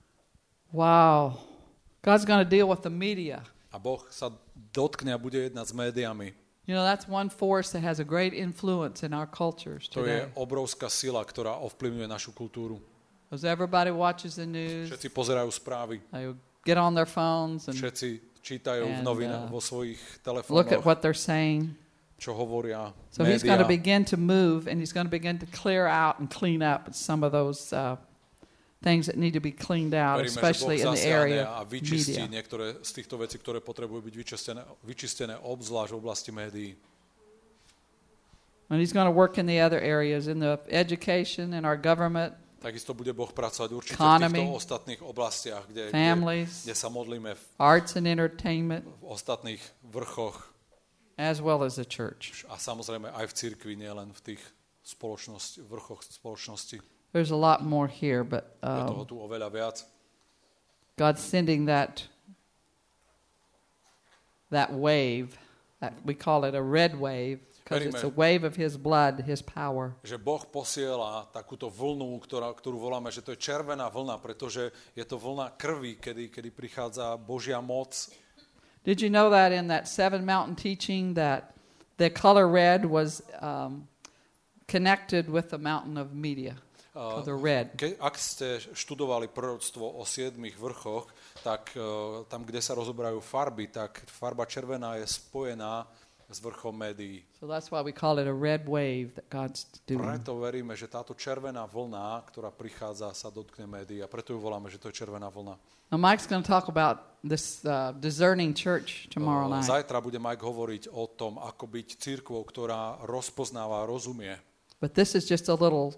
Wow. God's going to deal with the media. A Boh sa dotkne a bude jednať s médiami. You know, that's one force that has a great influence in our cultures To je today. obrovská sila, ktorá ovplyvňuje našu kultúru. As everybody watches the news, Všetci pozerajú správy, they get on their phones and všetci čítajú v and, novinách, uh, vo svojich look at telefónoch, what they're saying. čo hovoria So he's going to médiá. begin to move, and he's going to begin to clear out and clean up some of those uh, things that need to be cleaned out, Veríme, že Boh especially in the zasiahne area a of vyčistí media. niektoré z týchto vecí, ktoré potrebujú byť vyčistené, vyčistené obzvlášť v oblasti médií. And he's going to work in the other areas, in the education, in our government, Takisto bude Boh pracovať určite Economy, v týchto ostatných oblastiach, kde, kde, families, kde sa modlíme v, arts and entertainment, v ostatných vrchoch as well as the church. a samozrejme aj v cirkvi, nielen v tých spoločnosti, vrchoch spoločnosti. There's a lot more here, but Je toho um, tu oveľa viac. God's sending that that wave. That we call it a red wave because it's a wave of His blood, His power. Že Boh posiela takúto vlnu, ktorá, ktorú voláme, že to je červená vlna, pretože je to vlna krvi, kedy, kedy prichádza Božia moc. Did you know that in that seven mountain teaching that the color red was um, connected with the mountain of media? Uh, the red. Ke, ak ste študovali proroctvo o siedmich vrchoch, tak uh, tam, kde sa rozoberajú farby, tak farba červená je spojená s vrchom médií. So that's why we call it a red wave that God's doing. Preto veríme, že táto červená vlna, ktorá prichádza, sa dotkne médií a preto ju voláme, že to je červená vlna. Now Mike's going to talk about this uh, discerning church tomorrow Uh, night. Zajtra bude Mike hovoriť o tom, ako byť cirkvou, ktorá rozpoznáva a rozumie. But this is just a little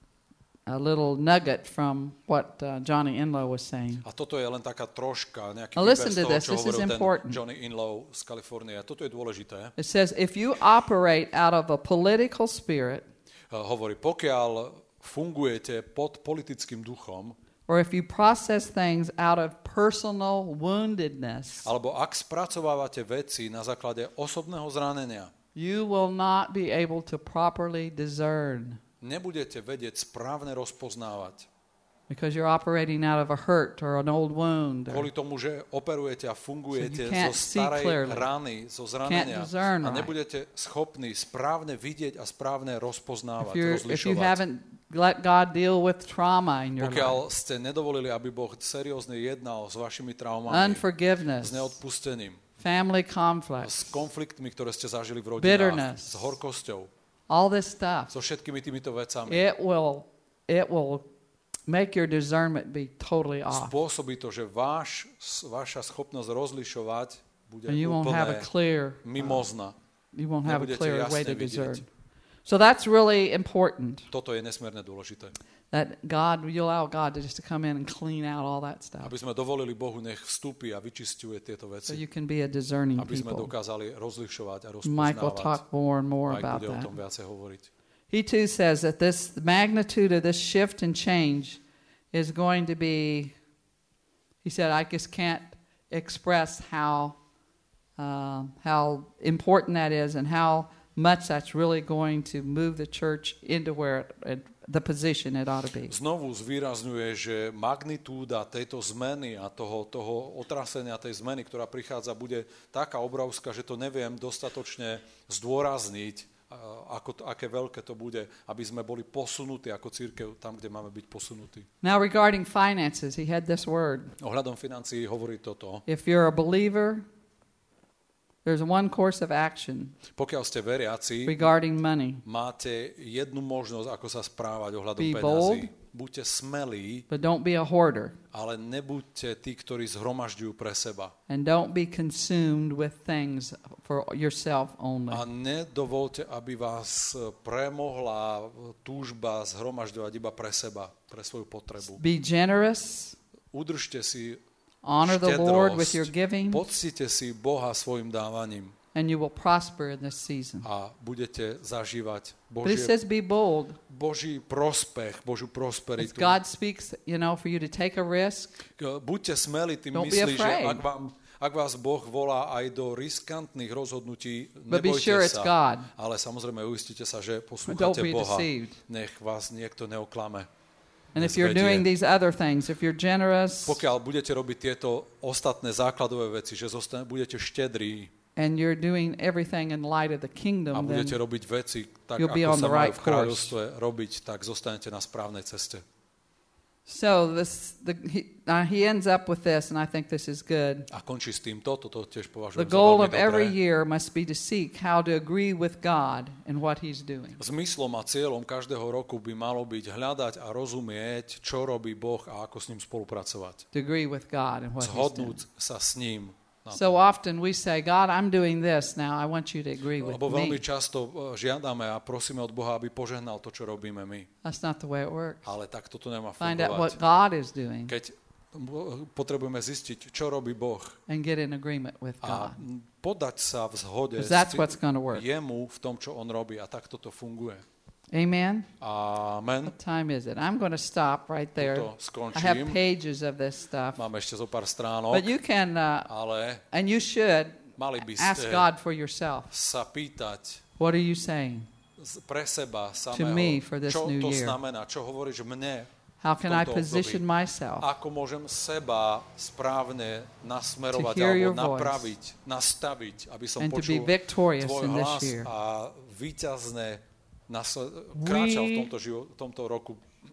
a little nugget from what uh, Johnny Enlow was saying. A toto je len taká troška, nejaký Now výber listen z to toho, this. čo This is hovoril ten important. Johnny Enlow z Kalifornie. A toto je dôležité. It says, if you operate out of a political spirit, Uh, hovorí, pokiaľ fungujete pod politickým duchom, or if you process things out of personal woundedness, alebo ak spracovávate veci na základe osobného zranenia, you will not be able to properly discern nebudete vedieť správne rozpoznávať. because you're operating out of a hurt or an old wound. Or Kvôli tomu, že operujete a fungujete So you zo can't see starej clearly. rany, zo zranenia discern a right. nebudete schopní správne vidieť a správne rozpoznávať, if, you're, if you rozlišovať. haven't let God deal with trauma in your Pokiaľ life, ste nedovolili, aby Boh seriózne jednal s vašimi traumami, unforgiveness, s neodpustením, family s conflicts, konfliktmi, ktoré ste zažili v rodinách, Bitterness. s horkosťou, all this stuff, so všetkými týmito vecami, it will it will make your discernment be totally off. spôsobí to, že váš, vaša schopnosť rozlišovať bude And you won't have a úplne clear uh, mimozna. you won't have a Nebudete clear jasne way to vidieť. discern. So that's really important. Toto je nesmierne dôležité. That God, you allow God to just to come in and clean out all that stuff, Aby sme dovolili Bohu, nech vstúpi a vyčisťuje tieto so veci. you can be a discerning Aby sme people. dokázali rozlišovať a Mike will rozpoznávať. talk more and more Mike about bude o that. tom viacej hovoriť. He too says that this the magnitude of this shift and change is going to be. He said, "I just can't express how uh, how important that is, and how much that's really going to move the church into where it, it the position it ought to be. Znovu zvýrazňuje, že magnitúda tejto zmeny a toho, toho otrasenia tej zmeny, ktorá prichádza, bude taká obrovská, že to neviem dostatočne zdôrazniť, ako to, aké veľké to bude, aby sme boli posunutí ako cirkev tam, kde máme byť posunutí. Now regarding finances, he had this word. Ohľadom financií hovorí toto. If you're a believer, there's one course of action. Pokiaľ ste veriaci, regarding money. Máte jednu možnosť, ako sa správať ohľadom Be peňazí. bold, Buďte smelí, but don't be a hoarder. ale nebuďte tí, ktorí zhromažďujú pre seba. And don't be consumed with things for yourself only. A nedovolte, aby vás premohla túžba zhromažďovať iba pre seba, pre svoju potrebu. Be generous. Udržte si Honor the Lord with your štedrosť, giving, poctite si Boha svojim dávaním and you will prosper in this season. a budete zažívať But it Božie, says be bold. Boží prospech, Božiu As prosperitu. God speaks, you know, for you to take a risk, Buďte smelí, tým Don't be myslí, že afraid. ak, vám, ak vás Boh volá aj do riskantných rozhodnutí, but be nebojte sure it's sa. God. Ale samozrejme uistite sa, že Don't poslúchate be Boha. deceived. Nech vás niekto neoklame. And if you're doing these other things, if you're generous Pokiaľ budete robiť tieto ostatné základové veci, že zostane, budete štedrí and you're doing everything in light of the a kingdom, budete then robiť veci tak, you'll be ako on sa the majú right v kráľovstve robiť, tak zostanete na správnej ceste. so this the he, uh, he ends up with this, and I think this is good. A končí s týmto, toto tiež The považujem za goal veľmi of every dobré. year must be to seek how to agree with God in what he's doing. Zmyslom a cieľom každého roku by malo byť hľadať a rozumieť, čo robí Boh a ako s ním spolupracovať. To agree with God in what he's doing. Zhodnúť sa s ním. na tom. So often we say, God, I'm doing this now. I want you to agree with Lebo veľmi me. často e, žiadame a prosíme od Boha, aby požehnal to, čo robíme my. That's not the way it works. Ale tak toto nemá Find out what fungovať. God is doing Keď potrebujeme zistiť, čo robí Boh and get in agreement with a God. podať sa v zhode Because s that's tým- what's going to work. jemu v tom, čo on robí. A tak toto funguje. Amen? Amen. What time is it? I'm going to stop right there. Tuto I have skončím. pages of this stuff. Máme ešte zo pár stránok, But you can, uh, ale and you should, mali by ask ste God for yourself. sa pýtať What are you saying? z- pre seba me samého, for this čo new to year. znamená, čo hovoríš mne, How can I tomto position období. myself ako môžem seba správne nasmerovať To hear alebo your voice. napraviť, nastaviť, aby som and to be počul victorious tvoj in this hlas year? a víťazne nasl- kráčal v We- tomto, živo- v tomto roku.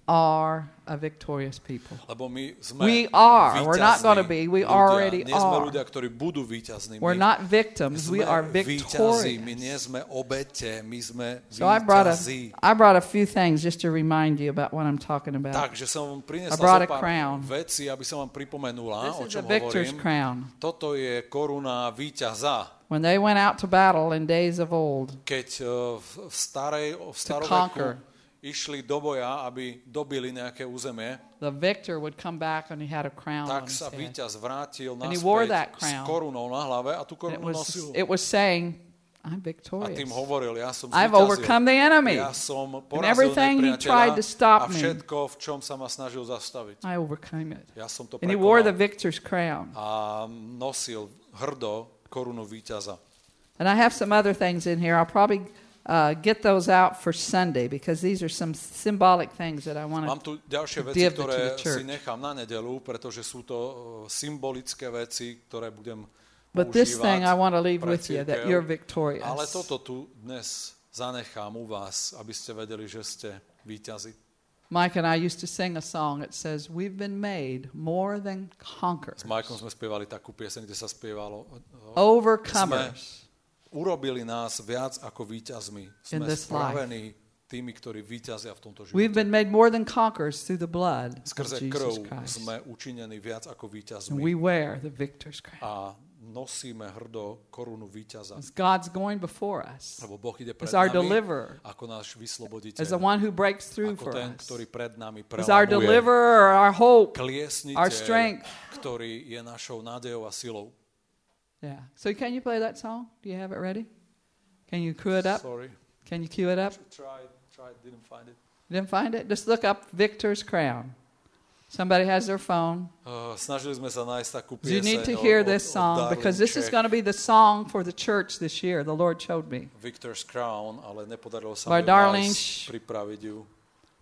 Are a victorious people. Lebo my sme We are. We're víťazní not gonna be. We ľudia. already Nie sme are. ľudia, ktorí budú víťazní. We're My not victims. We sme are víťazí. My nie victorious. sme obete. My sme So I brought a, víťazí. I brought a few things just to remind you about what I'm talking about. Takže som vám I priniesla brought zo a pár crown. vecí, aby som vám pripomenula, o This is a čom victor's hovorím. crown. Toto je koruna víťaza. When they went out to battle in days of old, Keď uh, v, v starej, v staroveku conquer. išli do boja, aby dobili nejaké územie, the victor would come back and he had a crown on tak his sa head. víťaz vrátil And he wore naspäť that s crown. korunou na hlave a tú And it korunu was, nosil. it was saying, I'm A victorious. tým hovoril, ja som I've zvíťazil. overcome the enemy. Ja som And porazil everything he tried to nepriateľa stop a me, všetko, v čom sa ma snažil zastaviť. I overcame it. Ja som to And he wore the prekonal victor's crown. a nosil hrdo korunu víťaza. And I have some other things in here. I'll probably uh, get those out for Sunday because these are some symbolic things that I want Mám to. tu ďalšie to veci, give it to ktoré the church. si nechám na nedeľu, pretože sú to uh, symbolické veci, ktoré budem But this používať thing I want to leave pre with you that cirkev. you're victorious. Ale toto tu dnes zanechám u vás, aby ste vedeli, že ste víťazi. Mike and I used to sing a song that says, "We've been made more than conquerors, S Majkom sme spievali takú pieseň, kde sa spievalo uh, overcomers urobili nás viac ako víťazmi. In Sme this spravení tými, ktorí víťazia v tomto We've živote. been made more than conquerors through the blood of Skrze Jesus krv Christ. sme učinení viac ako And víťazmi. we wear the victor's crown. A nosíme hrdo korunu víťaza. As God's going before us, Lebo Boh ide pred as our nami deliverer, ako náš vysloboditeľ. as the one who breaks through Ako for ten, us, ktorý pred nami as our prelamuje. deliverer, our hope, our Kliesniteľ, strength. ktorý je našou nádejou a silou. Yeah. So can you play that song? Do you have it ready? Can you cue it up? Sorry. Can you cue it up? Tried, tried, didn't find it. You didn't find it? Just look up Victor's Crown. Somebody has their phone. Uh, snažili sme sa nájsť takú You pieseň need to od- hear od- this od song Darlene because this is Czech, going to be the song for the church this year. The Lord showed me. Victor's Crown, ale nepodarilo sa By mi ju Darlene nájsť, Sh- pripraviť ju.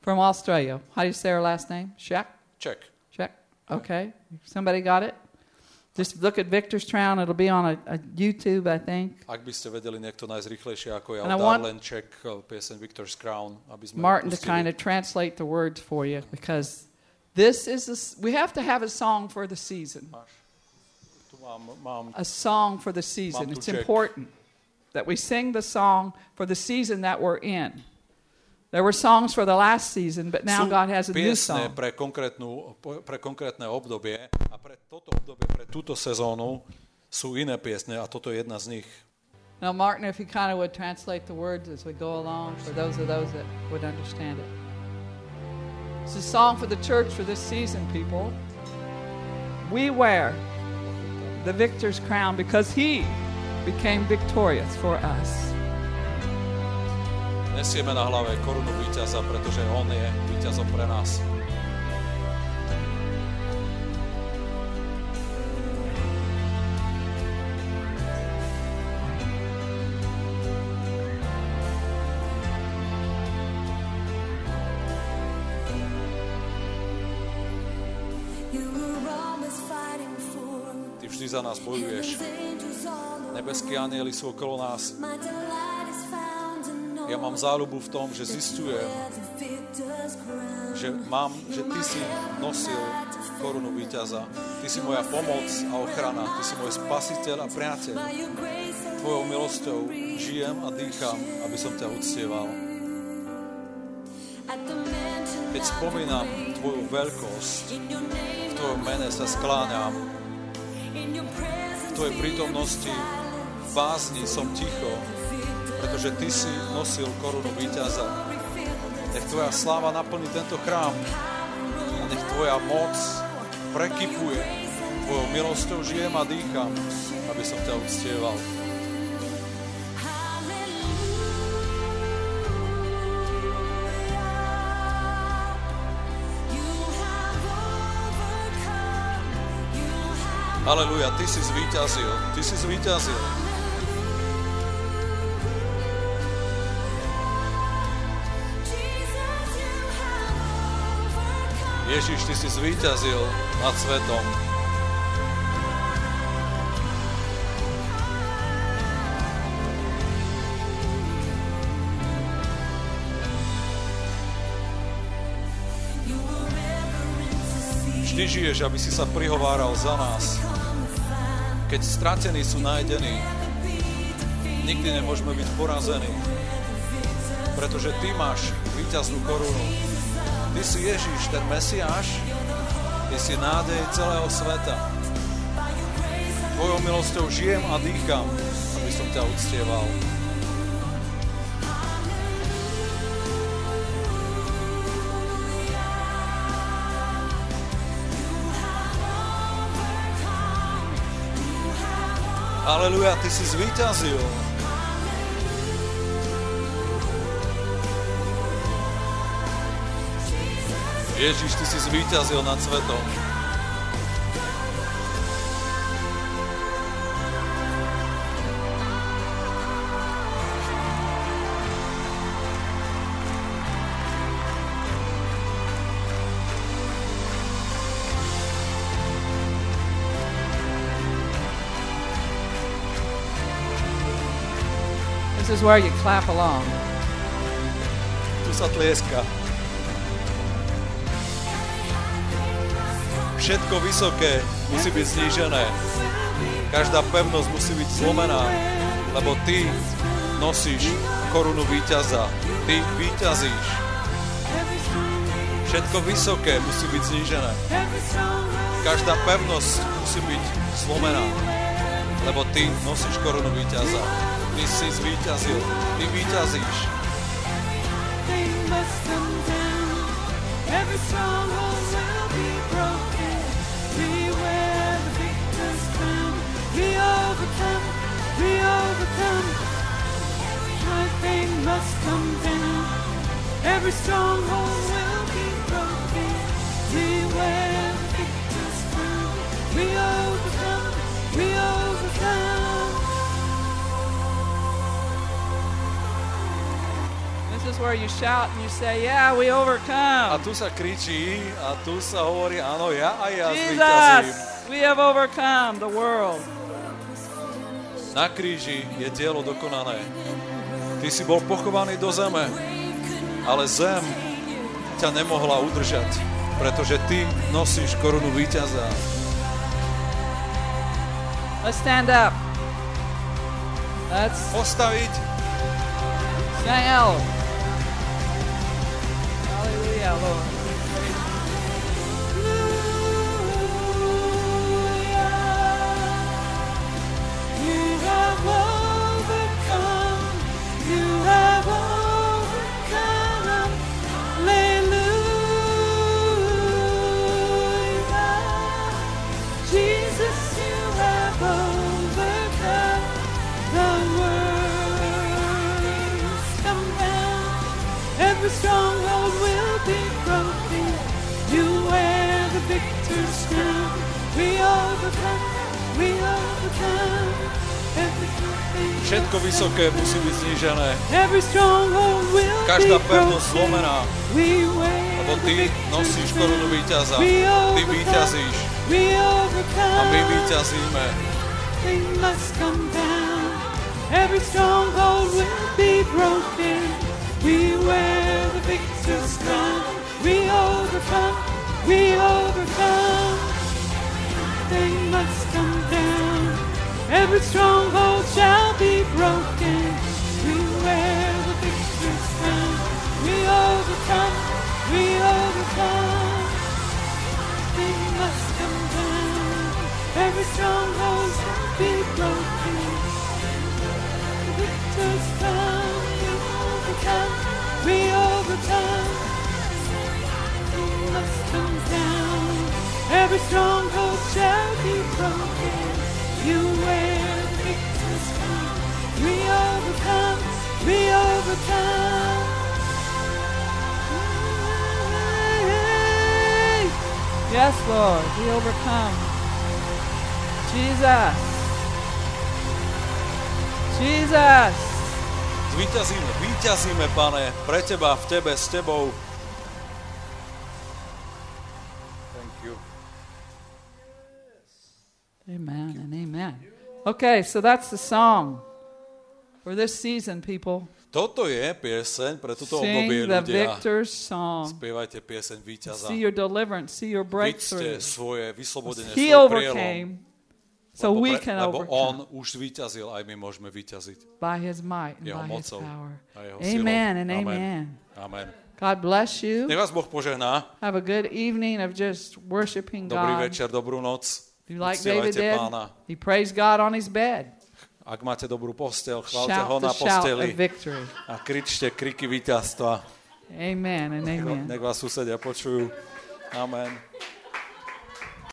from Australia. How do you say her last name? Shek? Čech. Czech. Okay. Somebody got it? Just look at Victor's Crown. It'll be on a, a YouTube, I think. Ak by ste vedeli niekto nájsť rýchlejšie ako ja, And I want Darlene Czech, pieseň Victor's Crown, aby sme Martin to pustili. kind of translate the words for you, because this is a, s- we have to have a song for the season. Máš? Tu mám, mám A song for the season. Mám tu It's check. important that we sing the song for the season that we're in. There were songs for the last season, but now sú God has a new piesne song. pre, konkrétnu, pre konkrétne obdobie a pre toto obdobie, pre túto sezónu sú iné piesne a toto je jedna z nich. Now, Martin, if you kind of would translate the words as we go along for those of those that would understand it. It's a song for the church for this season, people. We wear the victor's crown because he became victorious for us. Nesieme na hlave korunu víťaza, pretože on je víťazom pre nás. Ty vždy za nás bojuješ. Nebeskí anjeli sú okolo nás. Ja mám záľubu v tom, že zistujem, že mám, že ty si nosil korunu víťaza. Ty si moja pomoc a ochrana. Ty si môj spasiteľ a priateľ. Tvojou milosťou žijem a dýcham, aby som ťa uctieval. Keď spomínam tvoju veľkosť, v tvojom mene sa skláňam. V tvojej prítomnosti v bázni som ticho, pretože ty si nosil korunu víťaza. Nech tvoja sláva naplní tento chrám a nech tvoja moc prekypuje. Tvojou milosťou žijem a dýcham, aby som ťa uctieval. Halelúja, ty si zvíťazil, ty si zvíťazil. Ježiš, ty si zvíťazil nad svetom. Vždy žiješ, aby si sa prihováral za nás. Keď stratení sú nájdení, nikdy nemôžeme byť porazení, pretože ty máš víťaznú korunu. Ty si Ježiš, ten Mesiáš, ty si nádej celého sveta. Tvojou milosťou žijem a dýcham, aby som ťa uctieval. Aleluja, ty si zvíťazil. Ježiš, ty si zvíťazil nad svetom. This is where you clap along. Tu sa tlieska. Všetko vysoké musí byť znížené. Každá pevnosť musí byť zlomená, lebo ty nosíš korunu víťaza. Ty víťazíš. Všetko vysoké musí byť znížené. Každá pevnosť musí byť zlomená, lebo ty nosíš korunu víťaza. Ty si zvíťazil. Ty víťazíš. Every stronghold will be broken. We wear the victor's crown. We overcome. We overcome. This is is where you shout and you say, yeah, we A overcome. tu sa kričí a tu sa hovorí, áno, ja a ja Jesus, zvíťazím. we have overcome the world. Na kríži je dielo dokonané. Ty si bol pochovaný do zeme, ale zem ťa nemohla udržať, pretože ty nosíš korunu víťaza. Let's stand up. Let's Postaviť. stand. Hallelujah, Lord. You have overcome. You have overcome. Hallelujah. Jesus, you have overcome the world. Come down. Every stronghold will be broken. You wear the victor's crown. We overcome. We overcome. Everything. Všetko vysoké musí byť znížené. Every stronghold will Každá be pevnosť broken. zlomená, We wear lebo the ty victor's nosíš crown. korunu víťaza. We Ty overcome. víťazíš We overcome. a my víťazíme. They must come down. Every stronghold will be broken. We wear the victor's crown. We overcome. We overcome. They must come down. Every stronghold shall be broken. We wear the victor's crown. We overcome. We overcome. They must come down. Every stronghold shall be broken. The victor's crown. We overcome. We overcome. They must come down. Every stronghold shall be broken. You wear the victor's crown. We overcome. We overcome. Yes, Lord, we overcome. Jesus. Jesus. Zvíťazíme, víťazíme, Pane, pre teba, v tebe, s tebou. Thank you. Amen and amen. Okay, so that's the song for this season, people. Toto je pieseň pre túto Sing obdobie, the ľudia. victor's song. Spievajte pieseň víťaza. See your deliverance, see your Vidíte breakthrough. svoje vyslobodenie, He svoj prielom. overcame, so Lebo, we pre, can lebo on overcome už zvíťazil, aj my môžeme víťaziť. by his might and Jeho by his mocou power. a jeho silou. Amen and Amen. amen. Amen. God bless you. Nech vás Boh požehná. Have a good evening of just worshiping Dobrý God. večer, dobrú noc. You like David Uctievajte did? Pána. He praised God on his bed. Ak máte dobrú posteľ, chváľte Shout ho the na shout of posteli victory. a kričte kriky víťazstva. Amen and Nech, amen. nech vás susedia počujú. Amen.